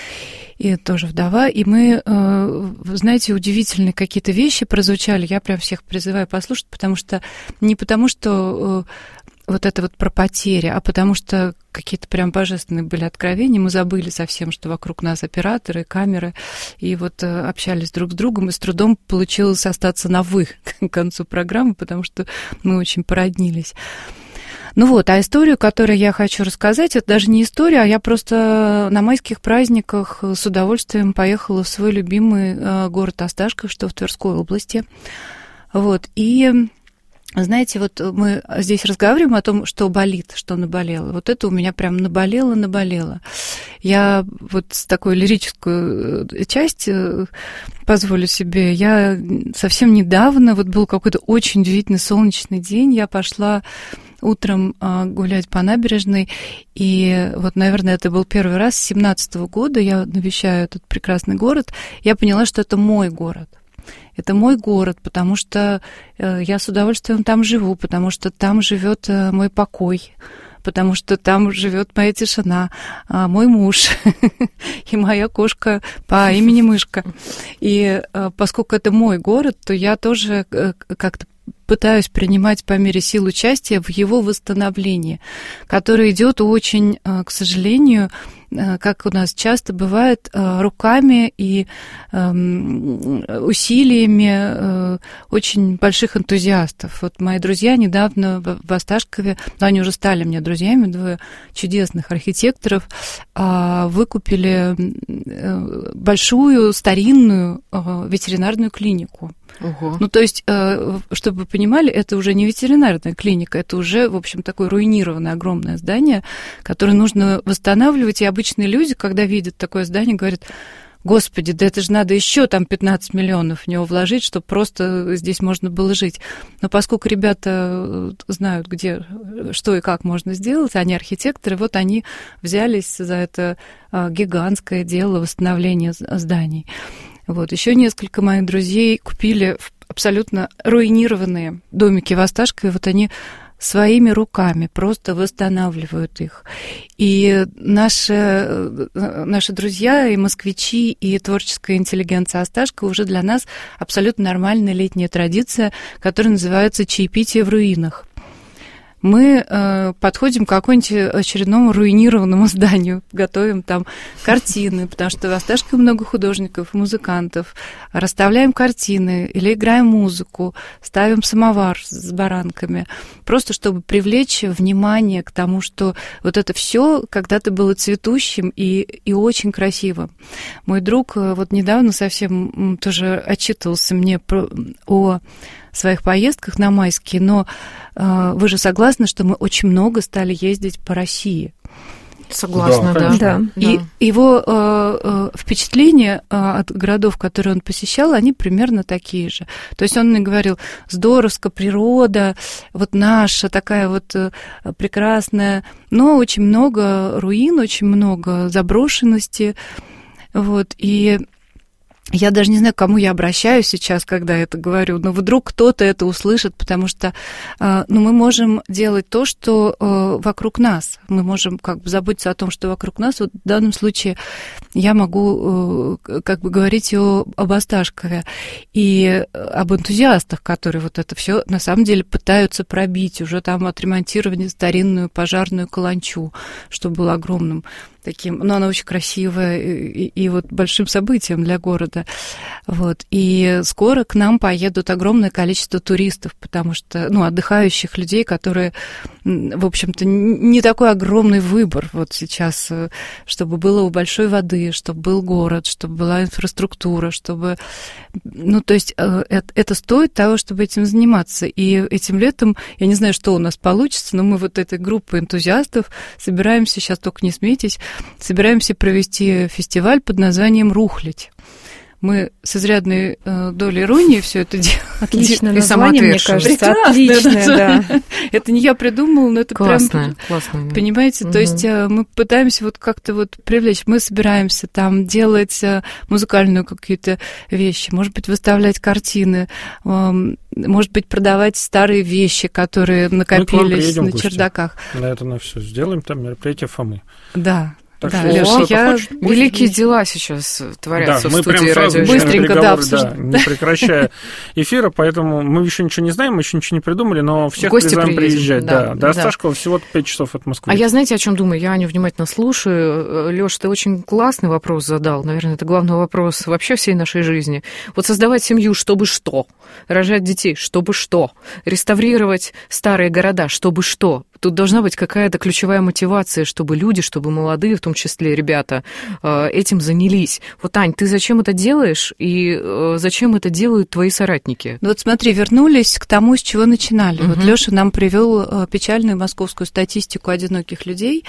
и тоже вдова, и мы, знаете, удивительные какие-то вещи прозвучали, я прям всех призываю послушать, потому что не потому, что вот это вот про потери, а потому что какие-то прям божественные были откровения, мы забыли совсем, что вокруг нас операторы, камеры, и вот общались друг с другом, и с трудом получилось остаться на «вы» к концу программы, потому что мы очень породнились. Ну вот, а историю, которую я хочу рассказать, это даже не история, а я просто на майских праздниках с удовольствием поехала в свой любимый город Осташков, что в Тверской области. Вот, и... Знаете, вот мы здесь разговариваем о том, что болит, что наболело. Вот это у меня прям наболело, наболело. Я вот с такой лирическую часть позволю себе. Я совсем недавно, вот был какой-то очень удивительный солнечный день, я пошла утром гулять по набережной, и вот, наверное, это был первый раз с семнадцатого года, я навещаю этот прекрасный город, я поняла, что это мой город. Это мой город, потому что я с удовольствием там живу, потому что там живет мой покой, потому что там живет моя тишина, мой муж и моя кошка по имени Мышка. И поскольку это мой город, то я тоже как-то пытаюсь принимать по мере сил участия в его восстановлении, которое идет очень, к сожалению, как у нас часто бывает, руками и усилиями очень больших энтузиастов. Вот мои друзья недавно в Осташкове, но они уже стали мне друзьями, двое чудесных архитекторов, выкупили большую старинную ветеринарную клинику. Ого. Ну, то есть, чтобы вы понимали, это уже не ветеринарная клиника, это уже, в общем, такое руинированное огромное здание, которое нужно восстанавливать, и обычные люди, когда видят такое здание, говорят: Господи, да это же надо еще там пятнадцать миллионов в него вложить, чтобы просто здесь можно было жить. Но поскольку ребята знают, где, что и как можно сделать, они архитекторы, вот они взялись за это гигантское дело восстановления зданий. Вот. Еще несколько моих друзей купили абсолютно руинированные домики в Осташкове, вот они своими руками просто восстанавливают их. И наши, наши друзья, и москвичи, и творческая интеллигенция Осташкова уже для нас абсолютно нормальная летняя традиция, которая называется «Чаепитие в руинах». Мы э, подходим к какому-нибудь очередному руинированному зданию, готовим там картины, потому что в Осташкове много художников, музыкантов, расставляем картины или играем музыку, ставим самовар с баранками, просто чтобы привлечь внимание к тому, что вот это все когда-то было цветущим и, и очень красивым. Мой друг вот недавно совсем тоже отчитывался мне про, о своих поездках на майские, но э, вы же согласны, что мы очень много стали ездить по России? Согласна, да. да. да. И его э, э, впечатления э, от городов, которые он посещал, они примерно такие же. То есть он мне говорил: здоровская природа, вот наша такая вот э, прекрасная, но очень много руин, очень много заброшенности, вот, и я даже не знаю, к кому я обращаюсь сейчас, когда это говорю, но вдруг кто-то это услышит, потому что ну, мы можем делать то, что вокруг нас. Мы можем как бы заботиться о том, что вокруг нас. Вот в данном случае я могу как бы говорить о, об Осташкове и об энтузиастах, которые вот это все на самом деле пытаются пробить. Уже там отремонтировали старинную пожарную каланчу, что было огромным таким, ну, она очень красивая и, и вот большим событием для города. Вот. И скоро к нам поедут огромное количество туристов, потому что, ну, отдыхающих людей, которые, в общем-то, не такой огромный выбор вот сейчас, чтобы было у большой воды, чтобы был город, чтобы была инфраструктура, чтобы, ну, то есть это, это стоит того, чтобы этим заниматься. И этим летом, я не знаю, что у нас получится, но мы вот этой группой энтузиастов собираемся, сейчас только не смейтесь, собираемся провести фестиваль под названием «Рухлядь». Мы с изрядной э, долей иронии все это делаем. Отличное название, мне кажется. Прекрасное, отличное, да. Это не я придумала, но это классное, прям... Классное, да. Понимаете, угу. То есть э, мы пытаемся вот как-то вот привлечь. Мы собираемся там делать э, музыкальную какие-то вещи, может быть, выставлять картины, э, может быть, продавать старые вещи, которые накопились на чердаках. На это на все сделаем, там мероприятие Фомы. Да. Так да, что, Лёша, я... хочешь, великие пусть... дела сейчас творятся да, в студии радио. Быстренько, да, да, не прекращая эфира, поэтому мы еще ничего не знаем, мы еще ничего не придумали, но всех призываем приезжать. Да, да, до Осташкова да. всего пять часов от Москвы. А я, знаете, о чем думаю? Я Аню внимательно слушаю. Лёш, ты очень классный вопрос задал. Наверное, это главный вопрос вообще всей нашей жизни. Вот создавать семью, чтобы что? Рожать детей, чтобы что? Реставрировать старые города, чтобы что? Тут должна быть какая-то ключевая мотивация, чтобы люди, чтобы молодые, в том числе ребята, этим занялись. Вот, Ань, ты зачем это делаешь и зачем это делают твои соратники? Ну вот смотри, вернулись к тому, с чего начинали. Угу. Вот Лёша нам привел печальную московскую статистику одиноких людей,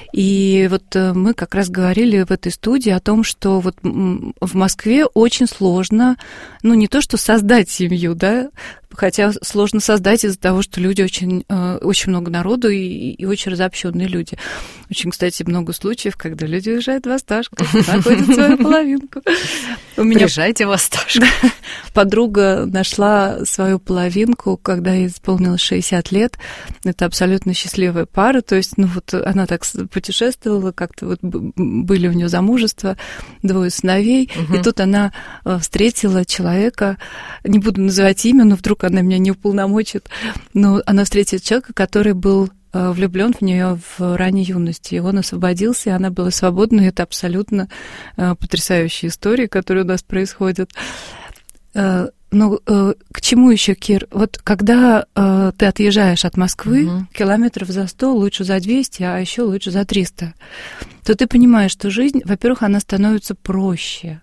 и вот мы как раз говорили в этой студии о том, что вот в Москве очень сложно, ну не то что создать семью, да, хотя сложно создать из-за того, что люди очень, очень много народу и, и очень разобщенные люди. Очень, кстати, много случаев, когда люди уезжают в Осташков, находят свою половинку. Приезжайте в Осташков. Подруга нашла свою половинку, когда ей исполнилось шестьдесят лет. Это абсолютно счастливая пара. То есть, ну вот она так путешествовала, как-то вот были у нее замужества, двое сыновей. И тут она встретила человека, не буду называть имя, но вдруг она меня не уполномочит, но она встретила человека, который был влюблен в нее в ранней юности. И он освободился, и она была свободна. И это абсолютно потрясающая история, которая у нас происходит. Ну, к чему еще, Кир? Вот когда ты отъезжаешь от Москвы, угу. километров за сто, лучше за двести, а еще лучше за триста, то ты понимаешь, что жизнь, во-первых, она становится проще.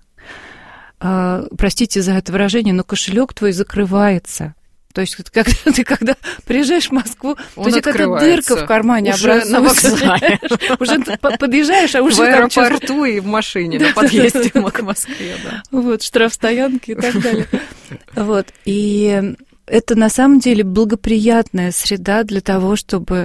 Простите за это выражение, но кошелек твой закрывается. То есть, когда ты когда приезжаешь в Москву, он то у тебя какая-то дырка в кармане уже образуется. На вокзале. Уже подъезжаешь, а уже в аэропорту и в машине на подъезде к Москве. Вот, штрафстоянки и так далее. Вот, и это на самом деле благоприятная среда для того, чтобы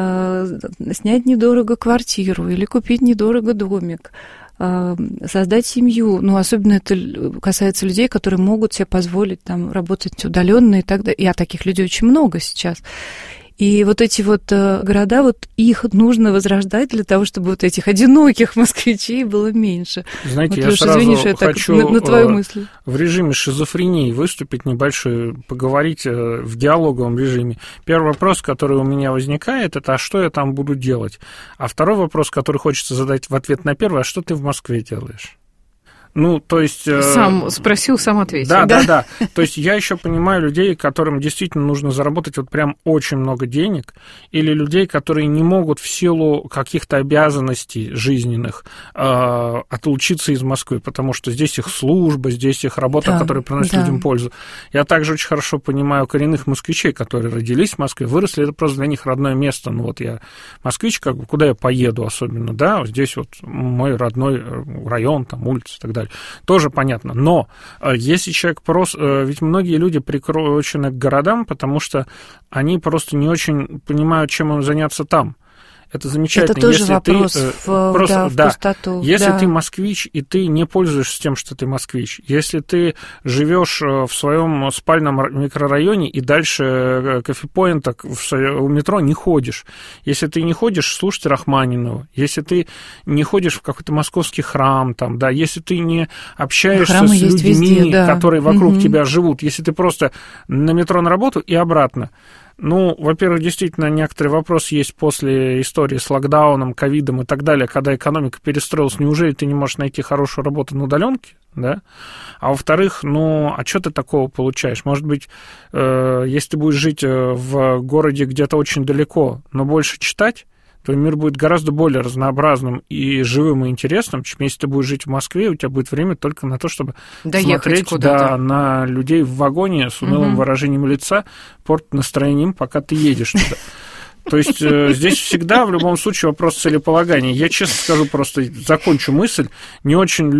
снять недорого квартиру или купить недорого домик, создать семью, ну, особенно это касается людей, которые могут себе позволить там работать удаленно и так далее. И а таких людей очень много сейчас. И вот эти вот города, вот их нужно возрождать для того, чтобы вот этих одиноких москвичей было меньше. Знаете, вот, я Леша, сразу извини, что я хочу так на, на твою мысль. В режиме шизофрении выступить небольшой, поговорить в диалоговом режиме. Первый вопрос, который у меня возникает, это а что я там буду делать? А второй вопрос, который хочется задать в ответ на первый, а что ты в Москве делаешь? Ну, то есть... Сам спросил, сам ответил. Да, да, да, да. То есть я еще понимаю людей, которым действительно нужно заработать вот прям очень много денег, или людей, которые не могут в силу каких-то обязанностей жизненных э, отлучиться из Москвы, потому что здесь их служба, здесь их работа, да, которая приносит да. людям пользу. Я также очень хорошо понимаю коренных москвичей, которые родились в Москве, выросли, это просто для них родное место. Ну вот я москвич, как бы, куда я поеду особенно, да, вот здесь вот мой родной район, там улица и так далее. Тоже понятно. Но если человек просто... Ведь многие люди прикручены к городам, потому что они просто не очень понимают, чем им заняться там. Это замечательно. Это тоже если вопрос ты, в, просто, да, в да, пустоту. Если да. ты москвич, и ты не пользуешься тем, что ты москвич, если ты живешь в своем спальном микрорайоне и дальше кофепоинта в метро не ходишь, если ты не ходишь слушать Рахманинова, если ты не ходишь в какой-то московский храм, там, да, если ты не общаешься Храмы с людьми, везде, да. которые вокруг угу. тебя живут, если ты просто на метро на работу и обратно, Ну, во-первых, действительно, некоторые вопросы есть после истории с локдауном, ковидом и так далее, когда экономика перестроилась. Неужели ты не можешь найти хорошую работу на удаленке? Да? А во-вторых, ну, а что ты такого получаешь? Может быть, э, если ты будешь жить в городе где-то очень далеко, но больше читать, то мир будет гораздо более разнообразным и живым, и интересным, чем если ты будешь жить в Москве, у тебя будет время только на то, чтобы доехать смотреть да, на людей в вагоне с унылым угу. выражением лица, портить настроением, пока ты едешь туда. То есть здесь всегда в любом случае вопрос целеполагания. Я честно скажу, просто закончу мысль. Не очень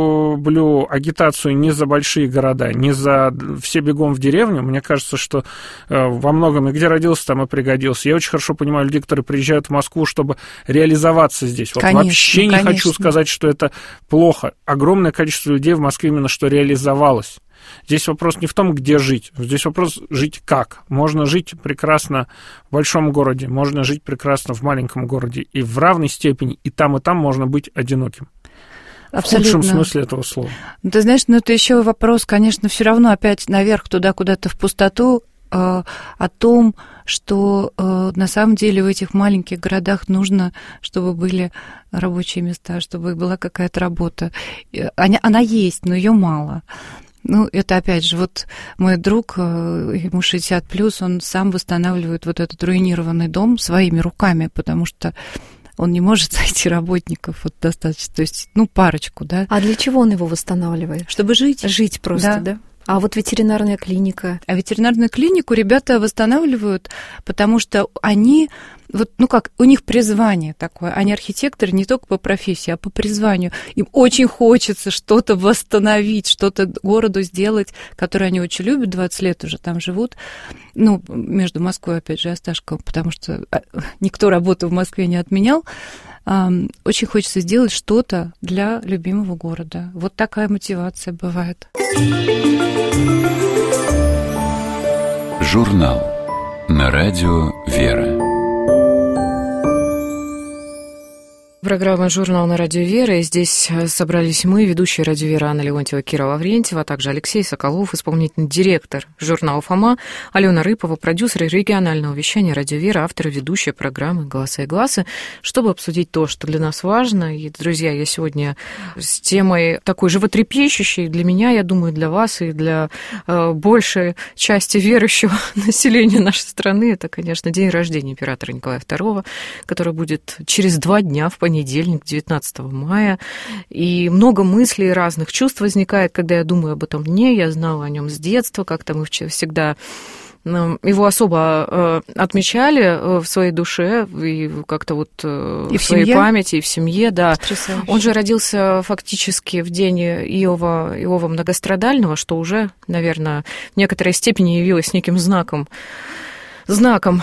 люблю агитацию ни за большие города, ни за все бегом в деревню. Мне кажется, что во многом и где родился, там и пригодился. Я очень хорошо понимаю людей, которые приезжают в Москву, чтобы реализоваться здесь. Вот конечно, вообще не конечно. хочу сказать, что это плохо. Огромное количество людей в Москве именно что реализовалось. Здесь вопрос не в том, где жить, здесь вопрос жить как. Можно жить прекрасно в большом городе, можно жить прекрасно в маленьком городе, и в равной степени и там, и там можно быть одиноким. Абсолютно. В худшем смысле этого слова. Ты знаешь, ну это еще вопрос, конечно, все равно опять наверх, туда куда-то в пустоту, э, о том, что э, на самом деле в этих маленьких городах нужно, чтобы были рабочие места, чтобы была какая-то работа. Она, она есть, но ее мало. Ну, это опять же, вот мой друг, ему шестьдесят плюс, он сам восстанавливает вот этот руинированный дом своими руками, потому что он не может найти работников вот достаточно, то есть, ну, парочку, да. А для чего он его восстанавливает? Чтобы жить. Жить просто, да? да? А вот ветеринарная клиника? А ветеринарную клинику ребята восстанавливают, потому что они, вот, ну как, у них призвание такое. Они архитекторы не только по профессии, а по призванию. Им очень хочется что-то восстановить, что-то городу сделать, которое они очень любят, двадцать лет уже там живут. Ну, между Москвой, опять же, и Осташковым, потому что никто работу в Москве не отменял. Очень хочется сделать что-то для любимого города. Вот такая мотивация бывает. Журнал на радио «Вера». Программа «Журнал» на радио «Вера», и здесь собрались мы, ведущие радио «Вера» Анна Леонтьева, Кира Лаврентьева, а также Алексей Соколов, исполнительный директор журнала «Фома», Алена Рыпова, продюсер регионального вещания радио «Вера», автор и ведущая программы «Голоса и гласы», чтобы обсудить то, что для нас важно. И, друзья, я сегодня с темой такой животрепещущей для меня, я думаю, для вас и для э, большей части верующего населения нашей страны. Это, конечно, день рождения императора Николая второго, который будет через два дня в понедельник. Понедельник, девятнадцатого мая, и много мыслей, разных чувств возникает, когда я думаю об этом дне. Я знала о нем с детства, как-то мы всегда его особо отмечали в своей душе и как-то вот и в, в своей семье? памяти, и в семье, да. Потрясающе. Он же родился фактически в день Иова, Иова Многострадального, что уже, наверное, в некоторой степени явилось неким знаком, знаком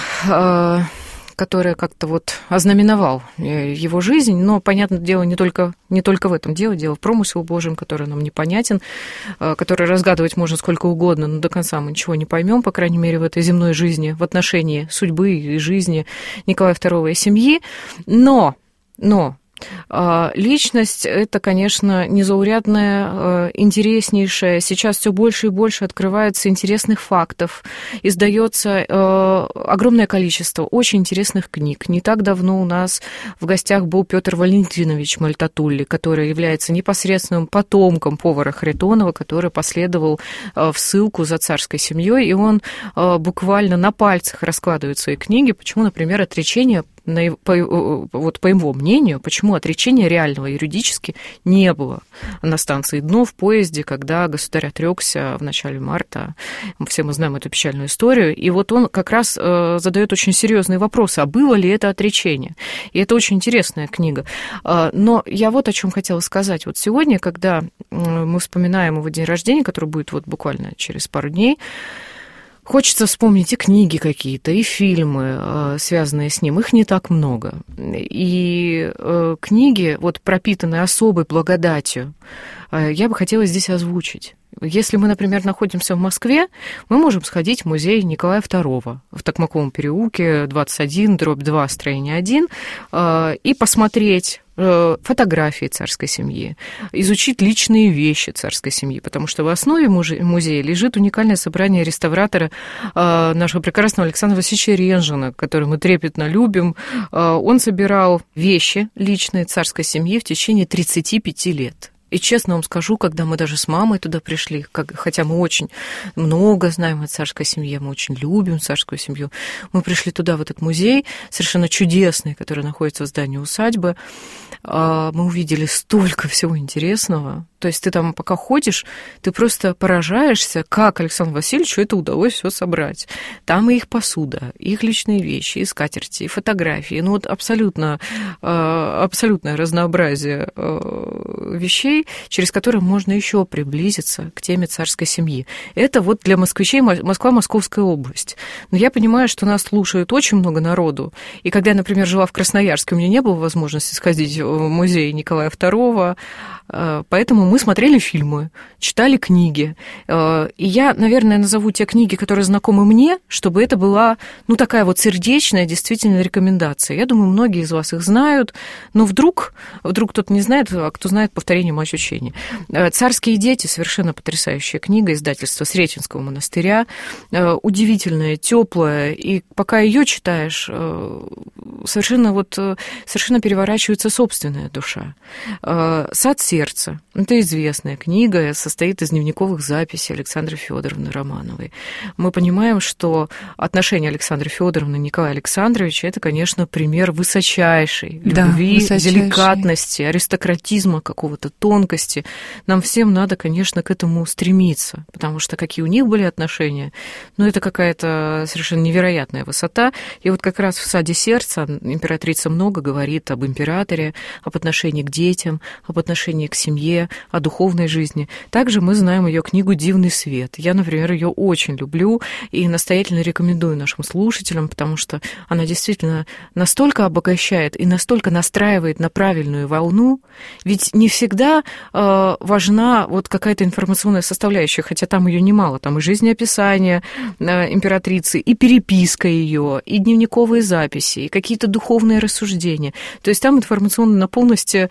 который как-то вот ознаменовал его жизнь, но, понятное дело, не только, не только в этом дело, дело в промысле Божьем, который нам непонятен, который разгадывать можно сколько угодно, но до конца мы ничего не поймем, по крайней мере, в этой земной жизни, в отношении судьбы и жизни Николая второго и семьи, но, но личность – это, конечно, незаурядная, интереснейшая. Сейчас все больше и больше открывается интересных фактов. Издается огромное количество очень интересных книг. Не так давно у нас в гостях был Петр Валентинович Мальтатулли, который является непосредственным потомком повара Харитонова, который последовал в ссылку за царской семьей, и он буквально на пальцах раскладывает свои книги. Почему, например, отречение На, по, вот по его мнению, почему отречения реального юридически не было на станции Дно в поезде, когда государь отрекся в начале марта. Все мы знаем эту печальную историю. И вот он как раз э, задает очень серьезные вопросы, а было ли это отречение? И это очень интересная книга. Э, но я вот о чем хотела сказать. Вот сегодня, когда мы вспоминаем его день рождения, который будет вот буквально через пару дней, хочется вспомнить и книги какие-то, и фильмы, связанные с ним. Их не так много. И книги, вот пропитанные особой благодатью я бы хотела здесь озвучить. Если мы, например, находимся в Москве, мы можем сходить в музей Николая второго в Токмаковом переулке, двадцать один, дробь два, строение один, и посмотреть фотографии царской семьи, изучить личные вещи царской семьи, потому что в основе музея лежит уникальное собрание реставратора нашего прекрасного Александра Васильевича Ренжина, который мы трепетно любим. Он собирал вещи личные царской семьи в течение тридцати пяти лет. И честно вам скажу, когда мы даже с мамой туда пришли, как, хотя мы очень много знаем о царской семье, мы очень любим царскую семью, мы пришли туда, в этот музей, совершенно чудесный, который находится в здании усадьбы, мы увидели столько всего интересного. То есть ты там пока ходишь, ты просто поражаешься, как Александру Васильевичу это удалось все собрать. Там и их посуда, и их личные вещи, и скатерти, и фотографии. Ну вот абсолютно, абсолютное разнообразие вещей, через которые можно еще приблизиться к теме царской семьи. Это вот для москвичей Москва, Московская область. Но я понимаю, что нас слушает очень много народу. И когда я, например, жила в Красноярске, у меня не было возможности сходить в музей Николая второго, поэтому мы смотрели фильмы, читали книги. И я, наверное, назову те книги, которые знакомы мне, чтобы это была, ну, такая вот сердечная, действительно, рекомендация. Я думаю, многие из вас их знают, но вдруг, вдруг кто-то не знает, а кто знает, повторение мать учения. «Царские дети» — совершенно потрясающая книга, издательства Сретенского монастыря, удивительная, теплая, и пока ее читаешь, совершенно вот, совершенно переворачивается собственная душа. «Сад сердца» — это известная книга, состоит из дневниковых записей Александры Федоровны Романовой. Мы понимаем, что отношения Александры Федоровны и Николая Александровича — это, конечно, пример высочайшей любви, да, высочайшей. Деликатности, аристократизма какого-то, тонкости. Нам всем надо, конечно, к этому стремиться, потому что какие у них были отношения, ну, это какая-то совершенно невероятная высота. И вот как раз в «Саде сердца» императрица много говорит об императоре, об отношении к детям, об отношении к семье, о духовной жизни. Также мы знаем ее книгу «Дивный свет». Я, например, ее очень люблю и настоятельно рекомендую нашим слушателям, потому что она действительно настолько обогащает и настолько настраивает на правильную волну, ведь не всегда э, важна вот какая-то информационная составляющая, хотя там ее немало, там и жизнеописание э, императрицы, и переписка ее, и дневниковые записи, и какие-то духовные рассуждения. То есть там информационно на полности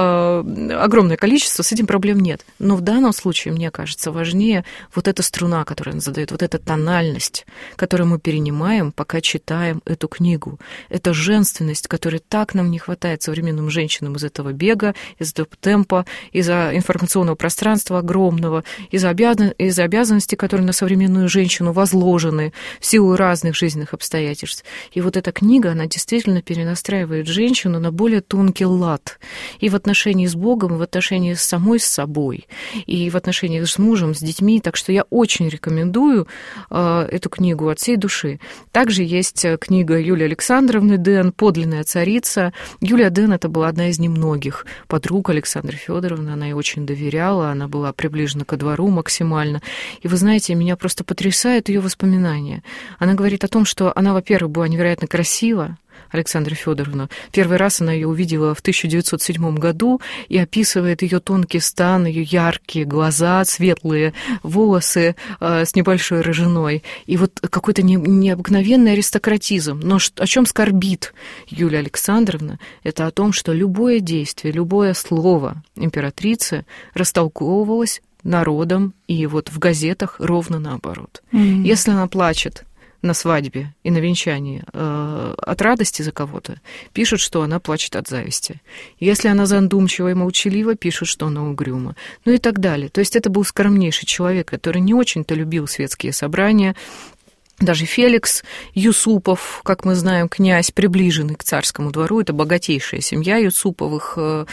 э, огромное количество, с этим проблем нет. Но в данном случае, мне кажется, важнее вот эта струна, которую она задает, вот эта тональность, которую мы перенимаем, пока читаем эту книгу. Это женственность, которой так нам не хватает современным женщинам из этого бега, из этого темпа, из-за информационного пространства огромного, из-за обязан... из обязанностей, которые на современную женщину возложены в силу разных жизненных обстоятельств. И вот эта книга, она действительно перенастраивает женщину на более тонкий лад. И в отношении с Богом, и в отношении с самой с собой, и в отношении с мужем, с детьми. Так что я очень рекомендую э, эту книгу от всей души. Также есть книга Юлии Александровны Ден «Подлинная царица». Юлия Ден — это была одна из немногих подруг Александры Федоровны. Она ей очень доверяла, она была приближена ко двору максимально. И вы знаете, меня просто потрясают ее воспоминания. Она говорит о том, что она, во-первых, была невероятно красива, Александра Федоровна. Первый раз она ее увидела в тысяча девятьсот седьмом году и описывает ее тонкий стан, ее яркие глаза, светлые волосы э, с небольшой рыжиной. И вот какой-то не, необыкновенный аристократизм. Но о чем скорбит Юлия Александровна? Это о том, что любое действие, любое слово императрицы растолковывалось народом и вот в газетах ровно наоборот. Mm-hmm. Если она плачет на свадьбе и на венчании э, от радости за кого-то, пишут, что она плачет от зависти. Если она задумчива и молчалива, пишут, что она угрюма. Ну и так далее. То есть это был скромнейший человек, который не очень-то любил светские собрания. Даже Феликс Юсупов, как мы знаем, князь, приближенный к царскому двору, это богатейшая семья Юсуповых, э,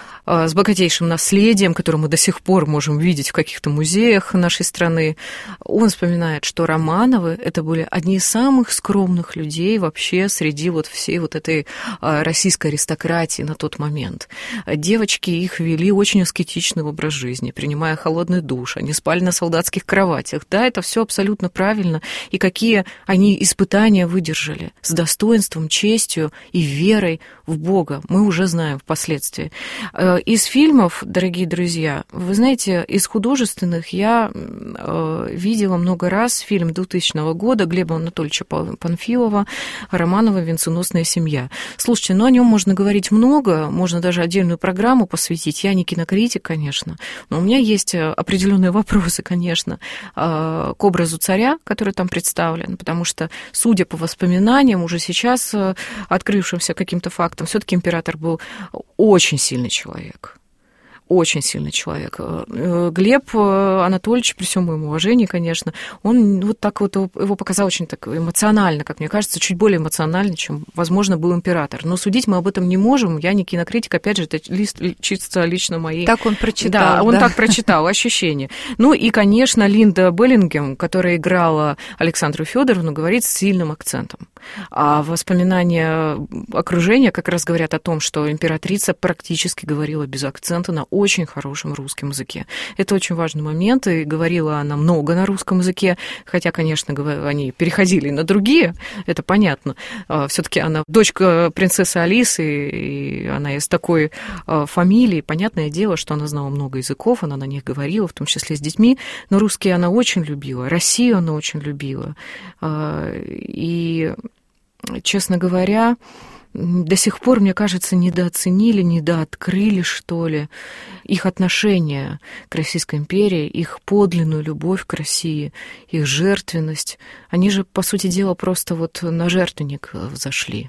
с богатейшим наследием, которое мы до сих пор можем видеть в каких-то музеях нашей страны. Он вспоминает, что Романовы — это были одни из самых скромных людей вообще среди вот всей вот этой российской аристократии на тот момент. Девочки их вели очень аскетичный образ жизни, принимая холодный душ, они спали на солдатских кроватях. Да, это все абсолютно правильно. И какие они испытания выдержали с достоинством, честью и верой в Бога, мы уже знаем впоследствии. Из фильмов, дорогие друзья, вы знаете, из художественных я видела много раз фильм двухтысячного года Глеба Анатольевича Панфилова «Романова. Венценосная семья». Слушайте, ну о нем можно говорить много, можно даже отдельную программу посвятить. Я не кинокритик, конечно, но у меня есть определенные вопросы, конечно, к образу царя, который там представлен, потому что, судя по воспоминаниям, уже сейчас открывшимся каким-то фактам, все-таки император был очень сильный человек. Очень сильный человек. Глеб Анатольевич, при всем моем уважении, конечно, он вот так вот его показал очень так эмоционально, как мне кажется, чуть более эмоционально, чем, возможно, был император. Но судить мы об этом не можем. Я не кинокритик, опять же, это лист, чисто лично мои... Так он прочитал. Да, он да? так прочитал, ощущение. Ну и, конечно, Линда Беллингем, которая играла Александру Федоровну, говорит с сильным акцентом. А воспоминания окружения как раз говорят о том, что императрица практически говорила без акцента на очень хорошем русском языке. Это очень важный момент, и говорила она много на русском языке, хотя, конечно, они переходили на другие, это понятно. Все-таки она дочка принцессы Алисы, и она из такой фамилии. Понятное дело, что она знала много языков, она на них говорила, в том числе с детьми, но русский она очень любила, Россию она очень любила. И, честно говоря, до сих пор, мне кажется, недооценили, недооткрыли, что ли, их отношение к Российской империи, их подлинную любовь к России, их жертвенность. Они же, по сути дела, просто вот на жертвенник взошли.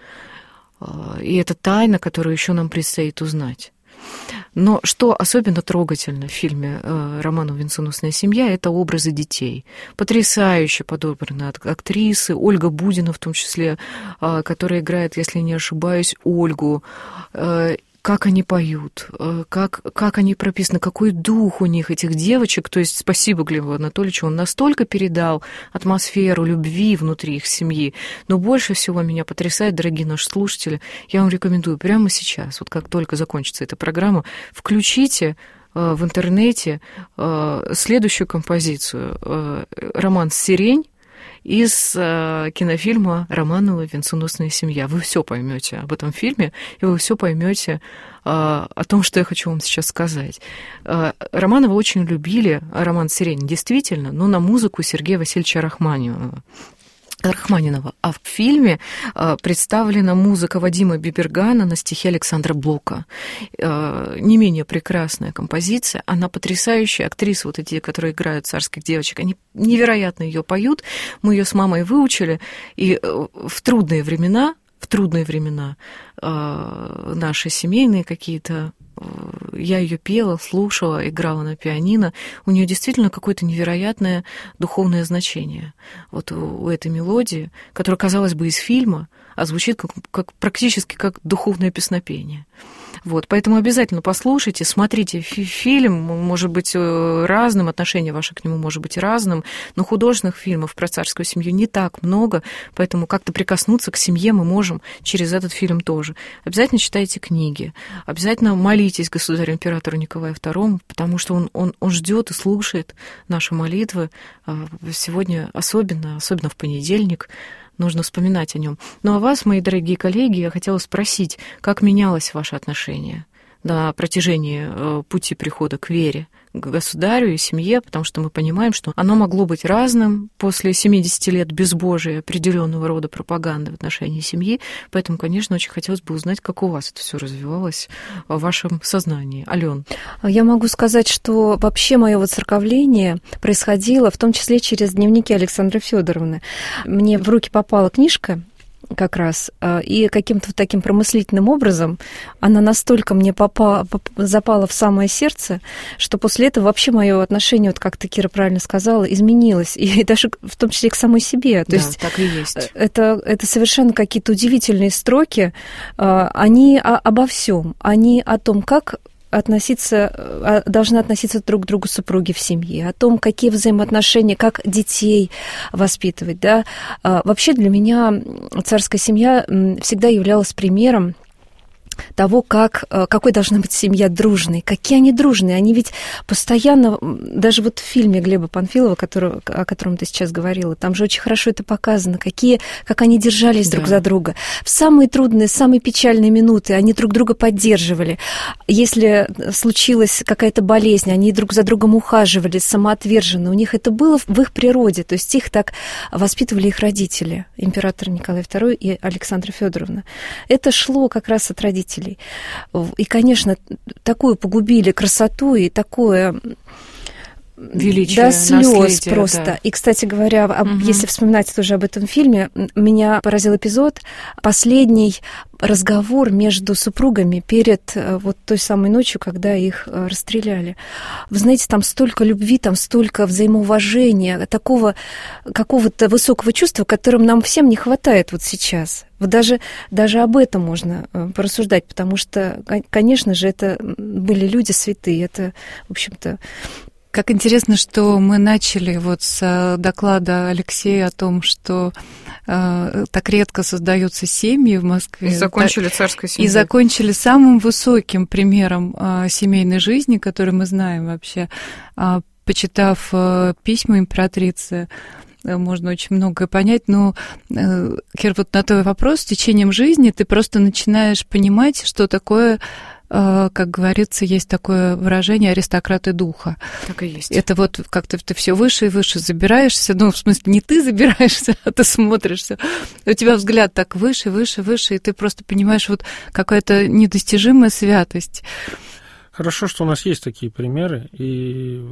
И это тайна, которую еще нам предстоит узнать. Но что особенно трогательно в фильме «Романова. Венценосная семья» — это образы детей. Потрясающе подобраны актрисы, Ольга Будина в том числе, которая играет, если не ошибаюсь, Ольгу. Как они поют, как, как они прописаны, какой дух у них, этих девочек. То есть спасибо Глебу Анатольевичу, он настолько передал атмосферу любви внутри их семьи. Но больше всего меня потрясает, дорогие наши слушатели, я вам рекомендую прямо сейчас, вот как только закончится эта программа, включите в интернете следующую композицию «Роман «Сирень» из кинофильма «Романова. Венценосная семья». Вы все поймете об этом фильме, и вы все поймете о том, что я хочу вам сейчас сказать. Романова очень любили, роман «Сирень», действительно, но на музыку Сергея Васильевича Рахманинова. Рахманинова. А в фильме представлена музыка Вадима Бибергана на стихи Александра Блока. Не менее прекрасная композиция. Она потрясающая. Актрисы, вот эти, которые играют царских девочек, они невероятно ее поют. Мы ее с мамой выучили. И в трудные времена, в трудные времена наши семейные какие-то, я ее пела, слушала, играла на пианино. У нее действительно какое-то невероятное духовное значение. Вот у этой мелодии, которая, казалось бы, из фильма, а звучит как, как, практически как духовное песнопение. Вот, поэтому обязательно послушайте, смотрите фильм, может быть разным, отношение ваше к нему может быть разным, но художественных фильмов про царскую семью не так много, поэтому как-то прикоснуться к семье мы можем через этот фильм тоже. Обязательно читайте книги, обязательно молитесь государю-императору Николаю второму, потому что он, он, он ждет и слушает наши молитвы. Сегодня особенно, особенно в понедельник, нужно вспоминать о нем. Ну а вас, мои дорогие коллеги, я хотела спросить, как менялось ваше отношение на протяжении пути прихода к вере, к государю и семье, потому что мы понимаем, что оно могло быть разным после семидесяти лет безбожия, определенного рода пропаганды в отношении семьи. Поэтому, конечно, очень хотелось бы узнать, как у вас это все развивалось в вашем сознании. Алён. Я могу сказать, что вообще мое воцерковление происходило в том числе через дневники Александры Федоровны. Мне в руки попала книжка как раз, и каким-то таким промыслительным образом она настолько мне попала, запала в самое сердце, что после этого вообще мое отношение, вот как ты, Кира, правильно сказала, изменилось, и даже в том числе к самой себе. То да, есть так и есть. Это, это совершенно какие-то удивительные строки, они обо всем, они о том, как относиться, должны относиться друг к другу супруги в семье, о том, какие взаимоотношения, как детей воспитывать. Да? Вообще для меня царская семья всегда являлась примером того, как, какой должна быть семья дружной. Какие они дружные. Они ведь постоянно, даже вот в фильме Глеба Панфилова, который, о котором ты сейчас говорила, там же очень хорошо это показано, какие, как они держались да. друг за друга. В самые трудные, самые печальные минуты они друг друга поддерживали. Если случилась какая-то болезнь, они друг за другом ухаживали самоотверженно. У них это было в их природе. То есть их так воспитывали их родители, император Николай второй и Александра Федоровна. Это шло как раз от родителей. И, конечно, такую погубили красоту и такое... Величие, до слез просто. Да. И, кстати говоря, угу. если вспоминать тоже об этом фильме, меня поразил эпизод, последний разговор между супругами перед вот той самой ночью, когда их расстреляли. Вы знаете, там столько любви, там столько взаимоуважения, такого какого-то высокого чувства, которым нам всем не хватает вот сейчас. Вот даже, даже об этом можно порассуждать, потому что, конечно же, это были люди святые, это, в общем-то, как интересно, что мы начали вот с доклада Алексея о том, что э, так редко создаются семьи в Москве. И закончили царской семьей. И закончили самым высоким примером э, семейной жизни, который мы знаем вообще. Э, почитав э, письма императрицы, э, можно очень многое понять. Но, э, Кир, вот на твой вопрос, с течением жизни ты просто начинаешь понимать, что такое... как говорится, есть такое выражение аристократы духа. Так и есть. Это вот как-то ты все выше и выше забираешься, ну, в смысле, не ты забираешься, а ты смотришься. У тебя взгляд так выше, выше, выше, и ты просто понимаешь, вот какая-то недостижимая святость. Хорошо, что у нас есть такие примеры, и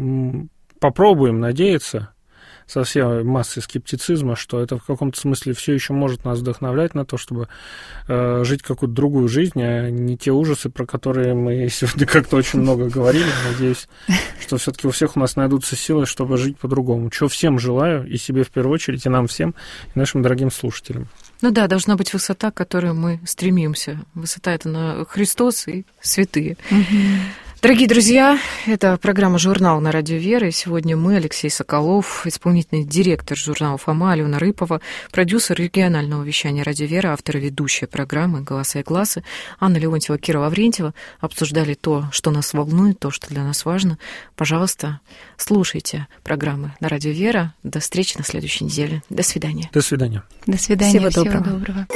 попробуем надеяться со всей массой скептицизма, что это в каком-то смысле все еще может нас вдохновлять на то, чтобы э, жить какую-то другую жизнь, а не те ужасы, про которые мы сегодня как-то очень много говорили. Надеюсь, что все-таки у всех у нас найдутся силы, чтобы жить по-другому. Чего всем желаю, и себе в первую очередь, и нам всем, и нашим дорогим слушателям. Ну да, должна быть высота, к которой мы стремимся. Высота — это на Христос и святые. Дорогие друзья, это программа «Журнал» на Радио Вера. И сегодня мы, Алексей Соколов, исполнительный директор журнала «Фома», Алена Рыпова, продюсер регионального вещания «Радио Вера», автор и ведущая программы «Голоса и гласы» Анна Леонтьева, Кира Лаврентьева обсуждали то, что нас волнует, то, что для нас важно. Пожалуйста, слушайте программы на Радио Вера. До встречи на следующей неделе. До свидания. До свидания. До свидания. Всего, Всего доброго. доброго.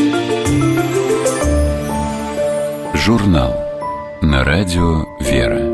Журнал на Радио Вера.